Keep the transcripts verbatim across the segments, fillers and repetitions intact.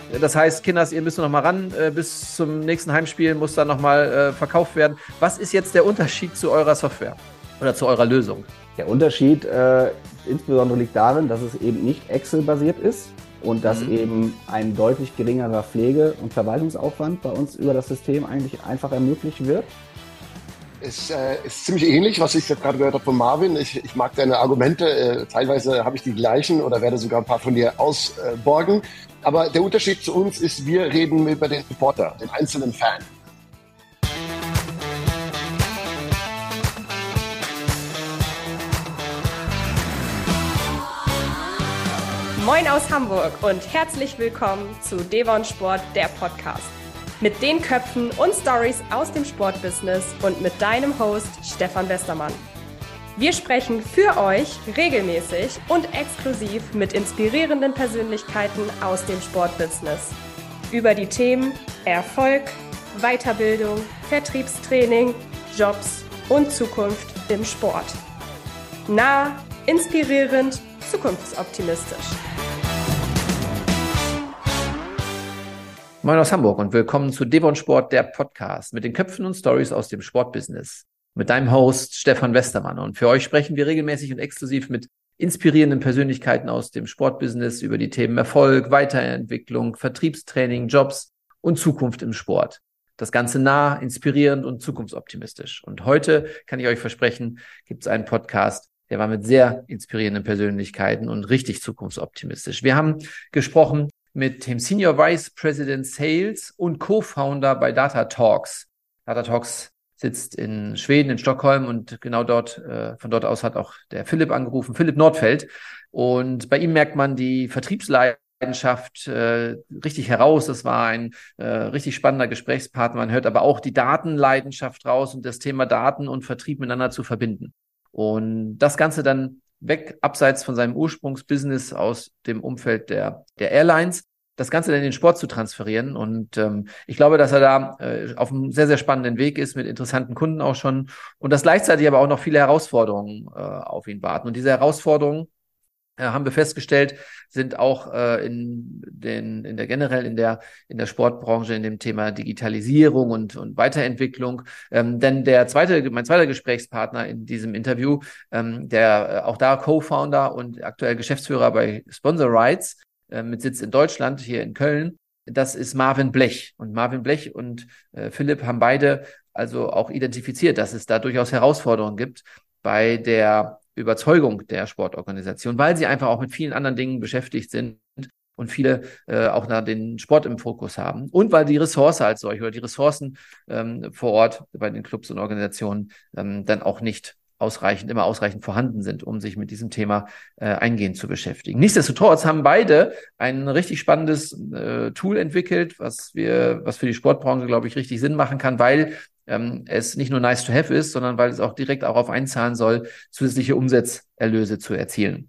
Das heißt, Kinders, ihr müsst noch mal ran, äh, bis zum nächsten Heimspiel muss dann noch mal äh, verkauft werden. Was ist jetzt der Unterschied zu eurer Software oder zu eurer Lösung? Der Unterschied äh, insbesondere liegt darin, dass es eben nicht Excel-basiert ist und dass mhm. eben ein deutlich geringerer Pflege- und Verwaltungsaufwand bei uns über das System eigentlich einfach ermöglicht wird. Es äh, ist ziemlich ähnlich, was ich jetzt gerade gehört habe von Marvin. Ich, ich mag deine Argumente. Äh, teilweise habe ich die gleichen oder werde sogar ein paar von dir ausborgen. Äh, Aber der Unterschied zu uns ist, wir reden über den Supporter, den einzelnen Fan. Moin aus Hamburg und herzlich willkommen zu Devon Sport, der Podcast. Mit den Köpfen und Stories aus dem Sportbusiness und mit deinem Host Stefan Westermann. Wir sprechen für euch regelmäßig und exklusiv mit inspirierenden Persönlichkeiten aus dem Sportbusiness über die Themen Erfolg, Weiterbildung, Vertriebstraining, Jobs und Zukunft im Sport. Nah, inspirierend, zukunftsoptimistisch. Moin aus Hamburg und willkommen zu Devon Sport, der Podcast mit den Köpfen und Stories aus dem Sportbusiness. Mit deinem Host Stefan Westermann. Und für euch sprechen wir regelmäßig und exklusiv mit inspirierenden Persönlichkeiten aus dem Sportbusiness über die Themen Erfolg, Weiterentwicklung, Vertriebstraining, Jobs und Zukunft im Sport. Das Ganze nah, inspirierend und zukunftsoptimistisch. Und heute kann ich euch versprechen, gibt es einen Podcast, der war mit sehr inspirierenden Persönlichkeiten und richtig zukunftsoptimistisch. Wir haben gesprochen mit dem Senior Vice President Sales und Co-Founder bei Data Talks. Data Talks sitzt in Schweden, in Stockholm und genau dort, äh, von dort aus hat auch der Philipp angerufen, Philipp Nordfeld. Und bei ihm merkt man die Vertriebsleidenschaft äh, richtig heraus. Das war ein äh, richtig spannender Gesprächspartner. Man hört aber auch die Datenleidenschaft raus und das Thema Daten und Vertrieb miteinander zu verbinden. Und das Ganze dann weg, abseits von seinem Ursprungsbusiness aus dem Umfeld der, der Airlines, das Ganze dann in den Sport zu transferieren. Und ähm, ich glaube, dass er da äh, auf einem sehr, sehr spannenden Weg ist, mit interessanten Kunden auch schon. Und dass gleichzeitig aber auch noch viele Herausforderungen äh, auf ihn warten. Und diese Herausforderungen, äh, haben wir festgestellt, sind auch äh, in den in der generell in der in der Sportbranche in dem Thema Digitalisierung und und Weiterentwicklung. Ähm, denn der zweite mein zweiter Gesprächspartner in diesem Interview, ähm, der äh, auch da Co-Founder und aktuell Geschäftsführer bei Sponsor Rights äh, mit Sitz in Deutschland hier in Köln, das ist Marvin Blech. Und Marvin Blech und äh, Philipp haben beide also auch identifiziert, dass es da durchaus Herausforderungen gibt bei der Überzeugung der Sportorganisation, weil sie einfach auch mit vielen anderen Dingen beschäftigt sind und viele äh, auch nach den Sport im Fokus haben und weil die Ressource als solche oder die Ressourcen ähm, vor Ort bei den Clubs und Organisationen ähm, dann auch nicht ausreichend, immer ausreichend vorhanden sind, um sich mit diesem Thema äh, eingehend zu beschäftigen. Nichtsdestotrotz haben beide ein richtig spannendes äh, Tool entwickelt, was wir, was für die Sportbranche, glaube ich, richtig Sinn machen kann, weil ähm, es nicht nur nice to have ist, sondern weil es auch direkt darauf einzahlen soll, zusätzliche Umsatzerlöse zu erzielen.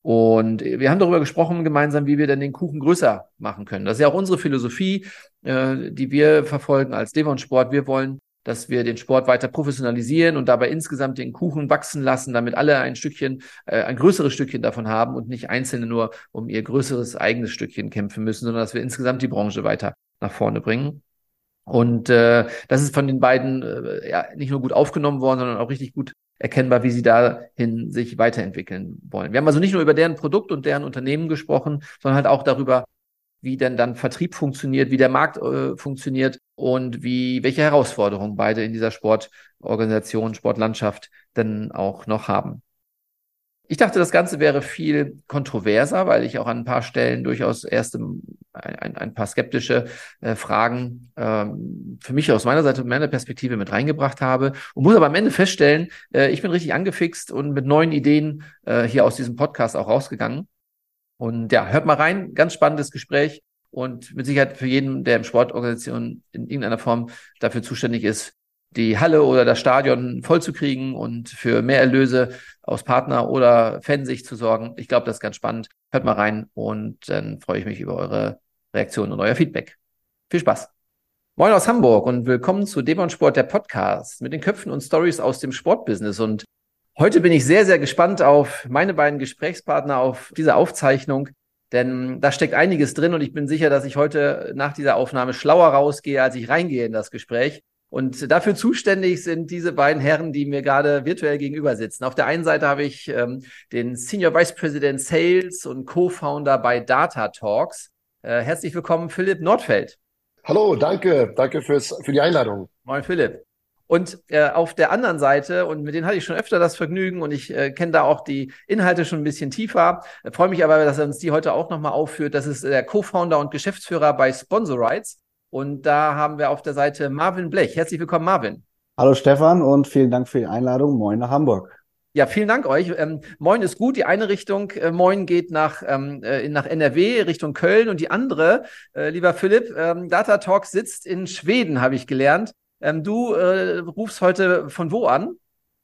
Und wir haben darüber gesprochen gemeinsam, wie wir dann den Kuchen größer machen können. Das ist ja auch unsere Philosophie, äh, die wir verfolgen als Devon Sport. Wir wollen, dass wir den Sport weiter professionalisieren und dabei insgesamt den Kuchen wachsen lassen, damit alle ein Stückchen, äh, ein größeres Stückchen davon haben und nicht Einzelne nur um ihr größeres eigenes Stückchen kämpfen müssen, sondern dass wir insgesamt die Branche weiter nach vorne bringen. Und äh, das ist von den beiden äh, ja nicht nur gut aufgenommen worden, sondern auch richtig gut erkennbar, wie sie dahin sich weiterentwickeln wollen. Wir haben also nicht nur über deren Produkt und deren Unternehmen gesprochen, sondern halt auch darüber, wie denn dann Vertrieb funktioniert, wie der Markt äh, funktioniert und wie welche Herausforderungen beide in dieser Sportorganisation, Sportlandschaft dann auch noch haben. Ich dachte, das Ganze wäre viel kontroverser, weil ich auch an ein paar Stellen durchaus erste ein, ein paar skeptische äh, Fragen ähm, für mich aus meiner Seite, meiner Perspektive mit reingebracht habe und muss aber am Ende feststellen, äh, ich bin richtig angefixt und mit neuen Ideen äh, hier aus diesem Podcast auch rausgegangen. Und ja, hört mal rein, ganz spannendes Gespräch und mit Sicherheit für jeden, der im Sportorganisation in irgendeiner Form dafür zuständig ist, die Halle oder das Stadion voll zu kriegen und für mehr Erlöse aus Partner- oder Fansicht zu sorgen. Ich glaube, das ist ganz spannend. Hört mal rein und dann freue ich mich über eure Reaktionen und euer Feedback. Viel Spaß. Moin aus Hamburg und willkommen zu Devon Sport, der Podcast mit den Köpfen und Stories aus dem Sportbusiness. Und heute bin ich sehr, sehr gespannt auf meine beiden Gesprächspartner, auf diese Aufzeichnung, denn da steckt einiges drin und ich bin sicher, dass ich heute nach dieser Aufnahme schlauer rausgehe, als ich reingehe in das Gespräch. Und dafür zuständig sind diese beiden Herren, die mir gerade virtuell gegenüber sitzen. Auf der einen Seite habe ich ähm, den Senior Vice President Sales und Co-Founder bei Data Talks. Äh, herzlich willkommen, Philipp Nordfeld. Hallo, danke, danke fürs, für die Einladung. Moin, Philipp. Und äh, auf der anderen Seite, und mit denen hatte ich schon öfter das Vergnügen und ich äh, kenne da auch die Inhalte schon ein bisschen tiefer, äh, freue mich aber, dass er uns die heute auch nochmal aufführt. Das ist der Co-Founder und Geschäftsführer bei Sponsorites. Und da haben wir auf der Seite Marvin Blech. Herzlich willkommen, Marvin. Hallo Stefan und vielen Dank für die Einladung. Moin nach Hamburg. Ja, vielen Dank euch. Ähm, Moin ist gut. Die eine Richtung, äh, Moin geht nach, ähm, äh, nach N R W, Richtung Köln. Und die andere, äh, lieber Philipp, ähm, Data Talks sitzt in Schweden, habe ich gelernt. Ähm, du äh, rufst heute von wo an?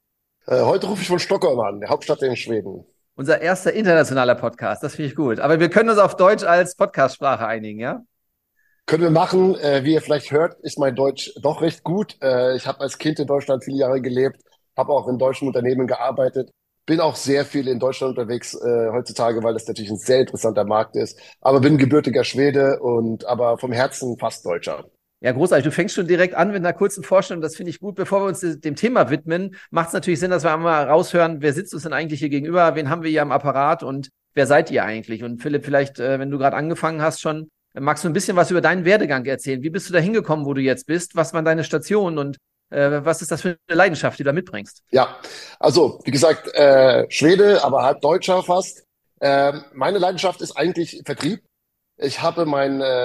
Äh, heute rufe ich von Stockholm an, der Hauptstadt in Schweden. Unser erster internationaler Podcast, das finde ich gut. Aber wir können uns auf Deutsch als Podcastsprache einigen, ja? Können wir machen. Äh, wie ihr vielleicht hört, ist mein Deutsch doch recht gut. Äh, ich habe als Kind in Deutschland viele Jahre gelebt, habe auch in deutschen Unternehmen gearbeitet, bin auch sehr viel in Deutschland unterwegs äh, heutzutage, weil das natürlich ein sehr interessanter Markt ist. Aber bin gebürtiger Schwede und aber vom Herzen fast Deutscher. Ja, großartig. Du fängst schon direkt an mit einer kurzen Vorstellung. Das finde ich gut. Bevor wir uns dem Thema widmen, macht es natürlich Sinn, dass wir einmal raushören, wer sitzt uns denn eigentlich hier gegenüber? Wen haben wir hier am Apparat und wer seid ihr eigentlich? Und Philipp, vielleicht, äh, wenn du gerade angefangen hast schon, magst du ein bisschen was über deinen Werdegang erzählen? Wie bist du da hingekommen, wo du jetzt bist? Was waren deine Stationen und äh, was ist das für eine Leidenschaft, die du da mitbringst? Ja, also wie gesagt, äh, Schwede, aber halb Deutscher fast. Äh, meine Leidenschaft ist eigentlich Vertrieb. Ich habe mein, äh,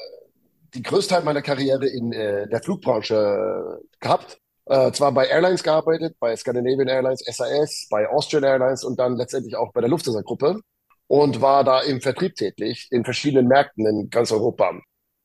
die größte Teil meiner Karriere in äh, der Flugbranche äh, gehabt. Äh, zwar bei Airlines gearbeitet, bei Scandinavian Airlines, S A S, bei Austrian Airlines und dann letztendlich auch bei der Lufthansa-Gruppe. Und war da im Vertrieb tätig, in verschiedenen Märkten in ganz Europa.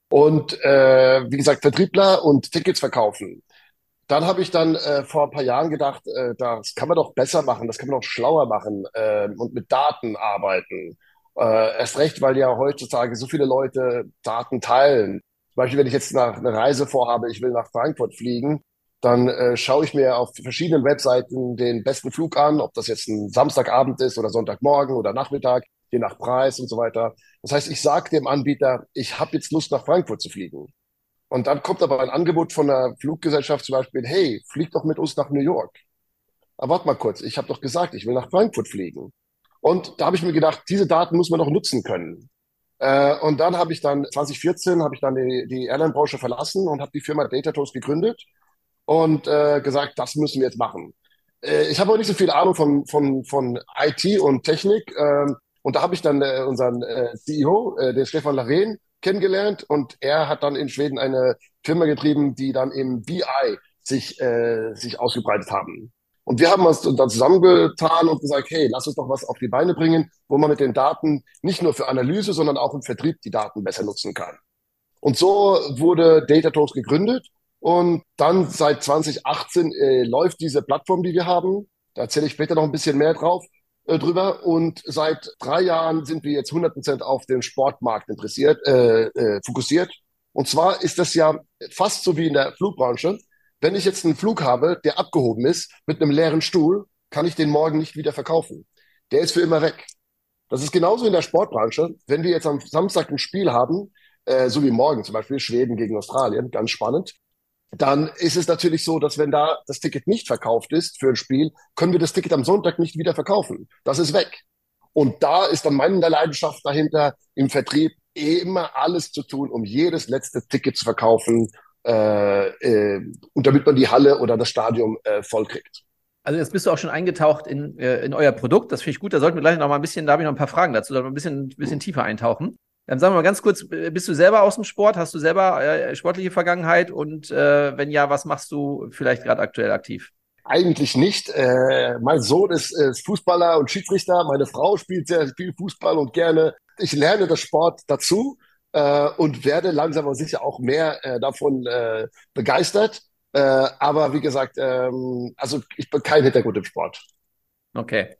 Und äh, wie gesagt, Vertriebler und Tickets verkaufen. Dann habe ich dann äh, vor ein paar Jahren gedacht, äh, das kann man doch besser machen, das kann man doch schlauer machen äh, und mit Daten arbeiten. Äh, erst recht, weil ja heutzutage so viele Leute Daten teilen. Zum Beispiel, wenn ich jetzt nach eine Reise vorhabe, ich will nach Frankfurt fliegen, dann äh, schaue ich mir auf verschiedenen Webseiten den besten Flug an, ob das jetzt ein Samstagabend ist oder Sonntagmorgen oder Nachmittag, je nach Preis und so weiter. Das heißt, ich sage dem Anbieter, ich habe jetzt Lust, nach Frankfurt zu fliegen. Und dann kommt aber ein Angebot von der Fluggesellschaft zum Beispiel, hey, flieg doch mit uns nach New York. Aber warte mal kurz, ich habe doch gesagt, ich will nach Frankfurt fliegen. Und da habe ich mir gedacht, diese Daten muss man doch nutzen können. Äh, und dann habe ich dann, zwanzig vierzehn, habe ich dann die, die Airline-Branche verlassen und habe die Firma Datatoast gegründet. Und äh, gesagt, das müssen wir jetzt machen. Äh, ich habe auch nicht so viel Ahnung von, von, von I T und Technik. Ähm, und da habe ich dann äh, unseren äh, C E O, äh, den Stefan Lareen, kennengelernt. Und er hat dann in Schweden eine Firma getrieben, die dann im B I sich, äh, sich ausgebreitet haben. Und wir haben uns dann zusammengetan und gesagt, hey, lass uns doch was auf die Beine bringen, wo man mit den Daten nicht nur für Analyse, sondern auch im Vertrieb die Daten besser nutzen kann. Und so wurde Datatoast gegründet. Und dann seit zwanzig achtzehn äh, läuft diese Plattform, die wir haben. Da erzähle ich später noch ein bisschen mehr drauf äh, drüber. Und seit drei Jahren sind wir jetzt hundert Prozent auf den Sportmarkt interessiert, äh, äh, fokussiert. Und zwar ist das ja fast so wie in der Flugbranche. Wenn ich jetzt einen Flug habe, der abgehoben ist mit einem leeren Stuhl, kann ich den morgen nicht wieder verkaufen. Der ist für immer weg. Das ist genauso in der Sportbranche. Wenn wir jetzt am Samstag ein Spiel haben, äh, so wie morgen zum Beispiel Schweden gegen Australien, ganz spannend, dann ist es natürlich so, dass wenn da das Ticket nicht verkauft ist für ein Spiel, können wir das Ticket am Sonntag nicht wieder verkaufen. Das ist weg. Und da ist dann meine Leidenschaft dahinter, im Vertrieb immer alles zu tun, um jedes letzte Ticket zu verkaufen, äh, äh, und damit man die Halle oder das Stadion äh, voll kriegt. Also jetzt bist du auch schon eingetaucht in, äh, in euer Produkt. Das finde ich gut. Da sollten wir gleich noch mal ein bisschen, da habe ich noch ein paar Fragen dazu, da ein bisschen, ein bisschen tiefer eintauchen. Dann sagen wir mal ganz kurz, bist du selber aus dem Sport? Hast du selber äh, sportliche Vergangenheit? Und äh, wenn ja, was machst du vielleicht gerade aktuell aktiv? Eigentlich nicht. Äh, mein Sohn ist, ist Fußballer und Schiedsrichter. Meine Frau spielt sehr viel Fußball und gerne. Ich lerne das Sport dazu äh, und werde langsam aber sicher auch mehr äh, davon äh, begeistert. Äh, aber wie gesagt, ähm, also ich bin kein Hintergrund im Sport. Okay.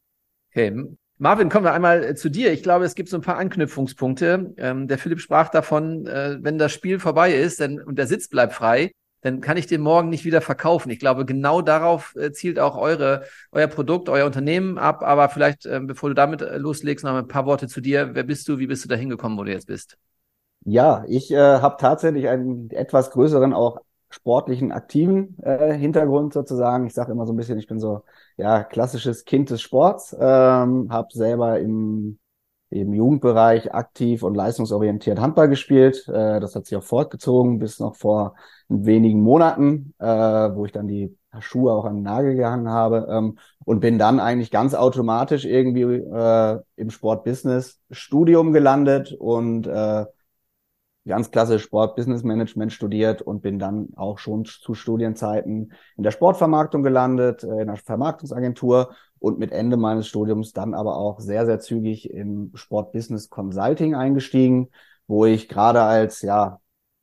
Okay. Marvin, kommen wir einmal zu dir. Ich glaube, es gibt so ein paar Anknüpfungspunkte. Ähm, der Philipp sprach davon, äh, wenn das Spiel vorbei ist dann, und der Sitz bleibt frei, dann kann ich den morgen nicht wieder verkaufen. Ich glaube, genau darauf äh, zielt auch eure, euer Produkt, euer Unternehmen ab. Aber vielleicht, äh, bevor du damit äh, loslegst, noch ein paar Worte zu dir. Wer bist du? Wie bist du da hingekommen, wo du jetzt bist? Ja, ich äh, habe tatsächlich einen etwas größeren, auch sportlichen, aktiven äh, Hintergrund sozusagen. Ich sage immer so ein bisschen, ich bin so ja klassisches Kind des Sports, ähm, habe selber im, im Jugendbereich aktiv und leistungsorientiert Handball gespielt. Äh, das hat sich auch fortgezogen bis noch vor wenigen Monaten, äh, wo ich dann die Schuhe auch an den Nagel gehangen habe, ähm, und bin dann eigentlich ganz automatisch irgendwie äh, im Sport-Business-Studium gelandet und äh, ganz klassisch Sport-Business-Management studiert und bin dann auch schon zu Studienzeiten in der Sportvermarktung gelandet, in einer Vermarktungsagentur und mit Ende meines Studiums dann aber auch sehr, sehr zügig im Sport-Business-Consulting eingestiegen, wo ich gerade als ja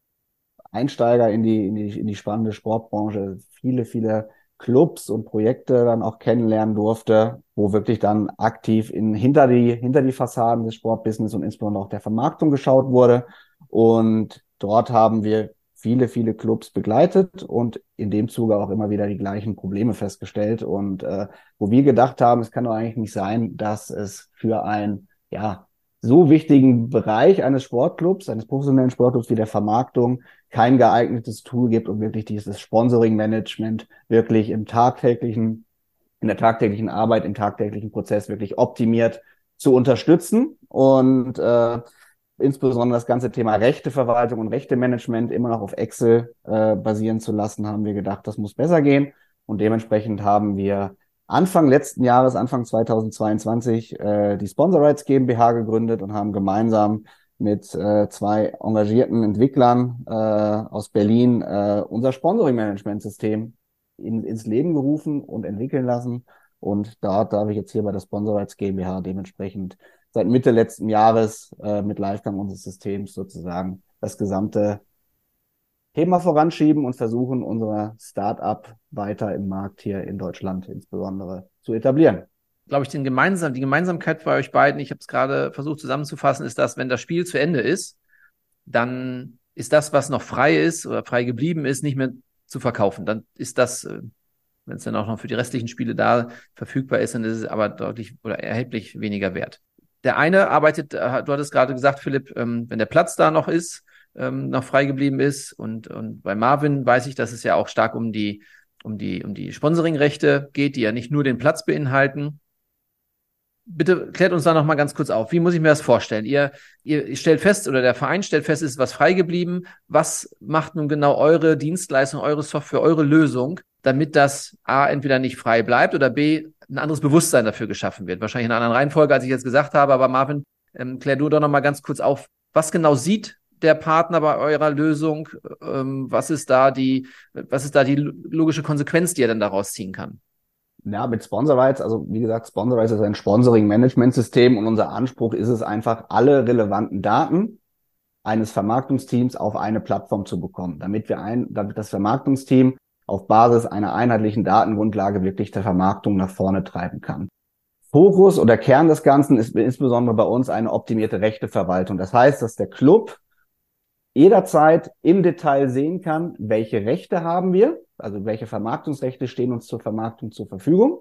Einsteiger in die, in die, in die spannende Sportbranche viele, viele Clubs und Projekte dann auch kennenlernen durfte, wo wirklich dann aktiv in, hinter die, hinter die Fassaden des Sportbusiness und insbesondere auch der Vermarktung geschaut wurde. Und dort haben wir viele, viele Clubs begleitet und in dem Zuge auch immer wieder die gleichen Probleme festgestellt. Und äh, wo wir gedacht haben, es kann doch eigentlich nicht sein, dass es für einen ja so wichtigen Bereich eines Sportclubs, eines professionellen Sportclubs wie der Vermarktung, kein geeignetes Tool gibt, um wirklich dieses Sponsoring-Management wirklich im tagtäglichen, in der tagtäglichen Arbeit, im tagtäglichen Prozess wirklich optimiert zu unterstützen. Und äh, insbesondere das ganze Thema Rechteverwaltung und Rechtemanagement immer noch auf Excel äh, basieren zu lassen, haben wir gedacht, das muss besser gehen. Und dementsprechend haben wir Anfang letzten Jahres, Anfang zweitausendzweiundzwanzig, äh, die Sponsorites GmbH gegründet und haben gemeinsam mit äh, zwei engagierten Entwicklern äh, aus Berlin äh, unser Sponsoring-Management-System in, ins Leben gerufen und entwickeln lassen. Und dort darf ich jetzt hier bei der Sponsorites GmbH dementsprechend seit Mitte letzten Jahres äh, mit Livegang unseres Systems sozusagen das gesamte Thema voranschieben und versuchen, unser Start-up weiter im Markt hier in Deutschland insbesondere zu etablieren. Glaube ich, den gemeinsam, die Gemeinsamkeit bei euch beiden, ich habe es gerade versucht zusammenzufassen, ist, dass wenn das Spiel zu Ende ist, dann ist das, was noch frei ist oder frei geblieben ist, nicht mehr zu verkaufen. Dann ist das, wenn es dann auch noch für die restlichen Spiele da verfügbar ist, dann ist es aber deutlich oder erheblich weniger wert. Der eine arbeitet, du hattest gerade gesagt, Philipp, wenn der Platz da noch ist, noch frei geblieben ist und, und bei Marvin weiß ich, dass es ja auch stark um die, um die, um die Sponsoring-Rechte geht, die ja nicht nur den Platz beinhalten. Bitte klärt uns da noch mal ganz kurz auf. Wie muss ich mir das vorstellen? Ihr, ihr stellt fest oder der Verein stellt fest, es ist was frei geblieben. Was macht nun genau eure Dienstleistung, eure Software, eure Lösung, damit das A, entweder nicht frei bleibt oder B, ein anderes Bewusstsein dafür geschaffen wird? Wahrscheinlich in einer anderen Reihenfolge, als ich jetzt gesagt habe. Aber Marvin, ähm, klär du doch noch mal ganz kurz auf, was genau sieht der Partner bei eurer Lösung? Ähm, was ist da die, was ist da die logische Konsequenz, die er dann daraus ziehen kann? Ja, mit Sponsorites, also wie gesagt, Sponsorites ist ein Sponsoring-Management-System und unser Anspruch ist es einfach, alle relevanten Daten eines Vermarktungsteams auf eine Plattform zu bekommen, damit wir ein, damit das Vermarktungsteam auf Basis einer einheitlichen Datengrundlage wirklich der Vermarktung nach vorne treiben kann. Fokus oder Kern des Ganzen ist insbesondere bei uns eine optimierte Rechteverwaltung. Das heißt, dass der Club jederzeit im Detail sehen kann, welche Rechte haben wir, also welche Vermarktungsrechte stehen uns zur Vermarktung zur Verfügung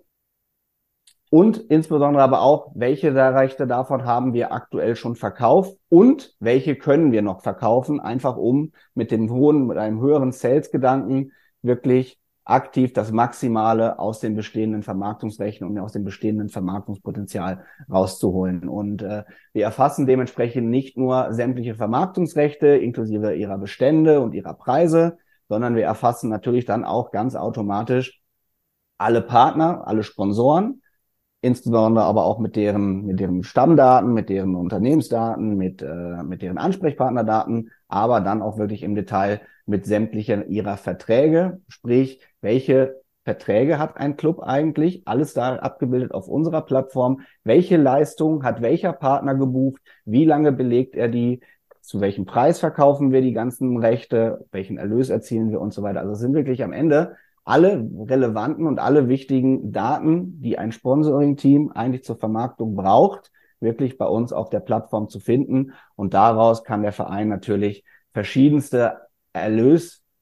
und insbesondere aber auch, welche der Rechte davon haben wir aktuell schon verkauft und welche können wir noch verkaufen, einfach um mit dem hohen, mit einem höheren Sales-Gedanken wirklich aktiv das Maximale aus den bestehenden Vermarktungsrechten und aus dem bestehenden Vermarktungspotenzial rauszuholen. Und äh, wir erfassen dementsprechend nicht nur sämtliche Vermarktungsrechte inklusive ihrer Bestände und ihrer Preise, sondern wir erfassen natürlich dann auch ganz automatisch alle Partner, alle Sponsoren, insbesondere aber auch mit deren mit deren Stammdaten, mit deren Unternehmensdaten, mit äh, mit deren Ansprechpartnerdaten, aber dann auch wirklich im Detail mit sämtlichen ihrer Verträge, sprich, welche Verträge hat ein Club eigentlich, alles da abgebildet auf unserer Plattform, welche Leistung hat welcher Partner gebucht, wie lange belegt er die, zu welchem Preis verkaufen wir die ganzen Rechte, welchen Erlös erzielen wir und so weiter. Also es sind wirklich am Ende alle relevanten und alle wichtigen Daten, die ein Sponsoring-Team eigentlich zur Vermarktung braucht, wirklich bei uns auf der Plattform zu finden. Und daraus kann der Verein natürlich verschiedenste Erlös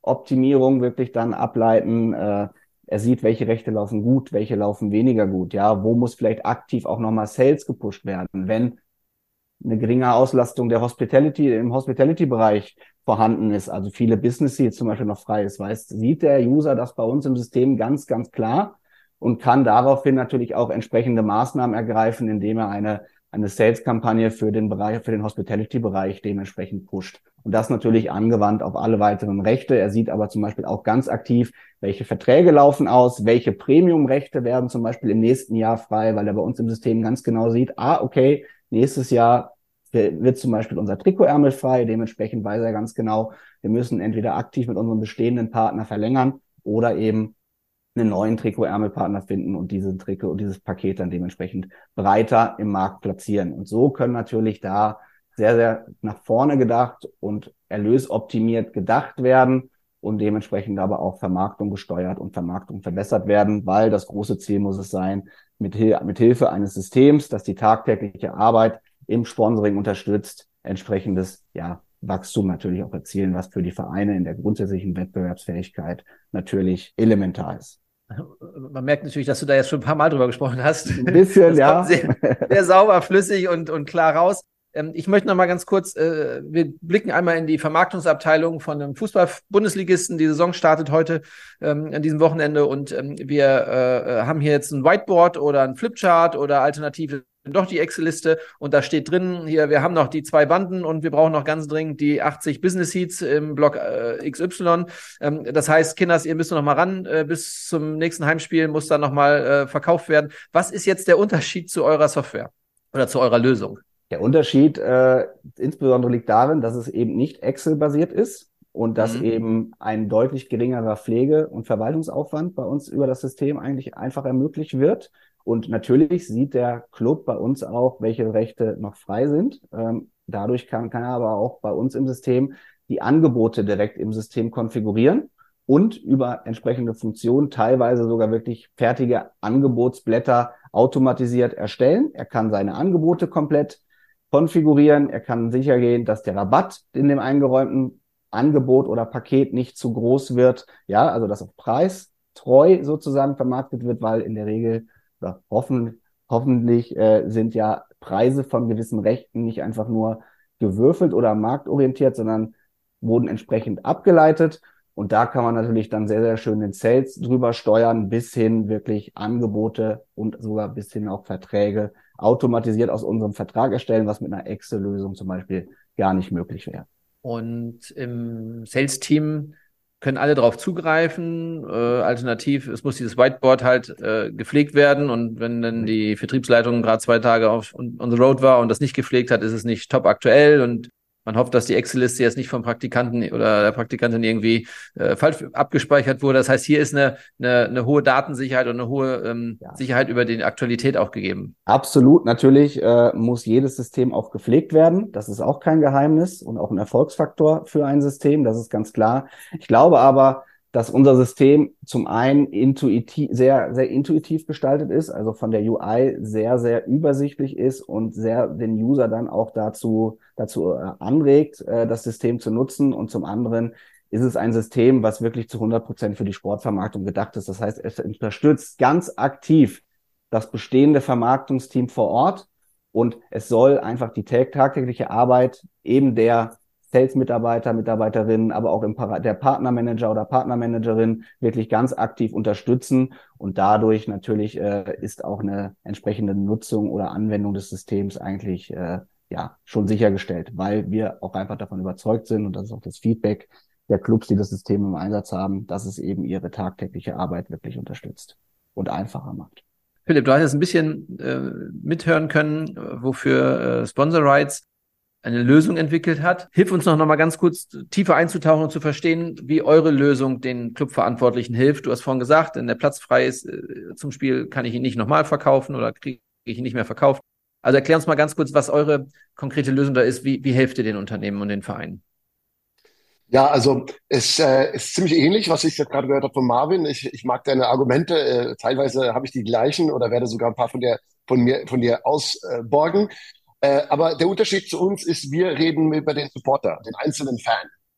Erlösoptimierung wirklich dann ableiten. Äh, er sieht, welche Rechte laufen gut, welche laufen weniger gut. Ja, wo muss vielleicht aktiv auch nochmal Sales gepusht werden, wenn eine geringe Auslastung der Hospitality im Hospitality-Bereich vorhanden ist, also viele Business Seats zum Beispiel noch frei ist, weiß, sieht der User das bei uns im System ganz, ganz klar und kann daraufhin natürlich auch entsprechende Maßnahmen ergreifen, indem er eine eine Sales-Kampagne für den Bereich, für den Hospitality-Bereich dementsprechend pusht. Und das natürlich angewandt auf alle weiteren Rechte. Er sieht aber zum Beispiel auch ganz aktiv, welche Verträge laufen aus, welche Premium-Rechte werden zum Beispiel im nächsten Jahr frei, weil er bei uns im System ganz genau sieht, ah, okay, nächstes Jahr wird zum Beispiel unser Trikotärmel frei. Dementsprechend weiß er ganz genau, wir müssen entweder aktiv mit unserem bestehenden Partner verlängern oder eben einen neuen Trikotärmelpartner finden und diesen Trikot und dieses Paket dann dementsprechend breiter im Markt platzieren. Und so können natürlich da sehr, sehr nach vorne gedacht und erlösoptimiert gedacht werden und dementsprechend aber auch Vermarktung gesteuert und Vermarktung verbessert werden, weil das große Ziel muss es sein, mit, Hil- mit Hilfe eines Systems, das die tagtägliche Arbeit im Sponsoring unterstützt, entsprechendes, ja, Wachstum natürlich auch erzielen, was für die Vereine in der grundsätzlichen Wettbewerbsfähigkeit natürlich elementar ist. Man merkt natürlich, dass du da jetzt schon ein paar Mal drüber gesprochen hast. Ein bisschen, das ja. Kommt sehr, sehr sauber, flüssig und, und klar raus. Ähm, ich möchte noch mal ganz kurz, äh, wir blicken einmal in die Vermarktungsabteilung von einem Fußball-Bundesligisten. Die Saison startet heute ähm, an diesem Wochenende und ähm, wir äh, haben hier jetzt ein Whiteboard oder ein Flipchart oder alternative doch die Excel-Liste und da steht drin, hier, wir haben noch die zwei Banden und wir brauchen noch ganz dringend die achtzig Business Seats im Block äh, X Y. Ähm, das heißt, Kinders, ihr müsst noch mal ran, äh, bis zum nächsten Heimspiel muss dann noch mal äh, verkauft werden. Was ist jetzt der Unterschied zu eurer Software oder zu eurer Lösung? Der Unterschied äh, insbesondere liegt darin, dass es eben nicht Excel-basiert ist und dass mhm. eben ein deutlich geringerer Pflege- und Verwaltungsaufwand bei uns über das System eigentlich einfach ermöglicht wird. Und natürlich sieht der Club bei uns auch, welche Rechte noch frei sind. Ähm, dadurch kann, kann er aber auch bei uns im System die Angebote direkt im System konfigurieren und über entsprechende Funktionen teilweise sogar wirklich fertige Angebotsblätter automatisiert erstellen. Er kann seine Angebote komplett konfigurieren. Er kann sicher gehen, dass der Rabatt in dem eingeräumten Angebot oder Paket nicht zu groß wird. Ja, also dass auf Preis treu sozusagen vermarktet wird, weil in der Regel oder hoffen, hoffentlich äh, sind ja Preise von gewissen Rechten nicht einfach nur gewürfelt oder marktorientiert, sondern wurden entsprechend abgeleitet. Und da kann man natürlich dann sehr, sehr schön den Sales drüber steuern, bis hin wirklich Angebote und sogar bis hin auch Verträge automatisiert aus unserem Vertrag erstellen, was mit einer Excel-Lösung zum Beispiel gar nicht möglich wäre. Und im Sales-Team können alle drauf zugreifen. Äh, alternativ, es muss dieses Whiteboard halt äh, gepflegt werden und wenn dann die Vertriebsleitung gerade zwei Tage auf on, on the road war und das nicht gepflegt hat, ist es nicht top aktuell und man hofft, dass die Excel-Liste jetzt nicht vom Praktikanten oder der Praktikantin irgendwie äh, falsch abgespeichert wurde. Das heißt, hier ist eine, eine, eine hohe Datensicherheit und eine hohe ähm, ja. Sicherheit über die Aktualität auch gegeben. Absolut. Natürlich äh, muss jedes System auch gepflegt werden. Das ist auch kein Geheimnis und auch ein Erfolgsfaktor für ein System. Das ist ganz klar. Ich glaube aber, dass unser System zum einen intuitiv, sehr, sehr intuitiv gestaltet ist, also von der U I sehr, sehr übersichtlich ist und sehr den User dann auch dazu, dazu äh, anregt, äh, das System zu nutzen. Und zum anderen ist es ein System, was wirklich zu hundert Prozent für die Sportvermarktung gedacht ist. Das heißt, es unterstützt ganz aktiv das bestehende Vermarktungsteam vor Ort und es soll einfach die tagtägliche Arbeit eben der Sales-Mitarbeiter, Mitarbeiterinnen, aber auch im Par- der Partnermanager oder Partnermanagerin wirklich ganz aktiv unterstützen. Und dadurch natürlich äh, ist auch eine entsprechende Nutzung oder Anwendung des Systems eigentlich äh, ja schon sichergestellt, weil wir auch einfach davon überzeugt sind, und das ist auch das Feedback der Clubs, die das System im Einsatz haben, dass es eben ihre tagtägliche Arbeit wirklich unterstützt und einfacher macht. Philipp, du hast jetzt ein bisschen äh, mithören können, wofür äh, Sponsor Rights eine Lösung entwickelt hat. Hilf uns noch, noch mal ganz kurz tiefer einzutauchen und zu verstehen, wie eure Lösung den Clubverantwortlichen hilft. Du hast vorhin gesagt, wenn der Platz frei ist äh, zum Spiel, kann ich ihn nicht nochmal verkaufen oder kriege ich ihn nicht mehr verkauft. Also erklär uns mal ganz kurz, was eure konkrete Lösung da ist. Wie, wie helft ihr den Unternehmen und den Vereinen? Ja, also es äh, ist ziemlich ähnlich, was ich jetzt gerade gehört habe von Marvin. Ich, ich mag deine Argumente. Äh, teilweise habe ich die gleichen oder werde sogar ein paar von dir von mir von dir ausborgen. Äh, aber der Unterschied zu uns ist, wir reden über den Supporter, den einzelnen Fan.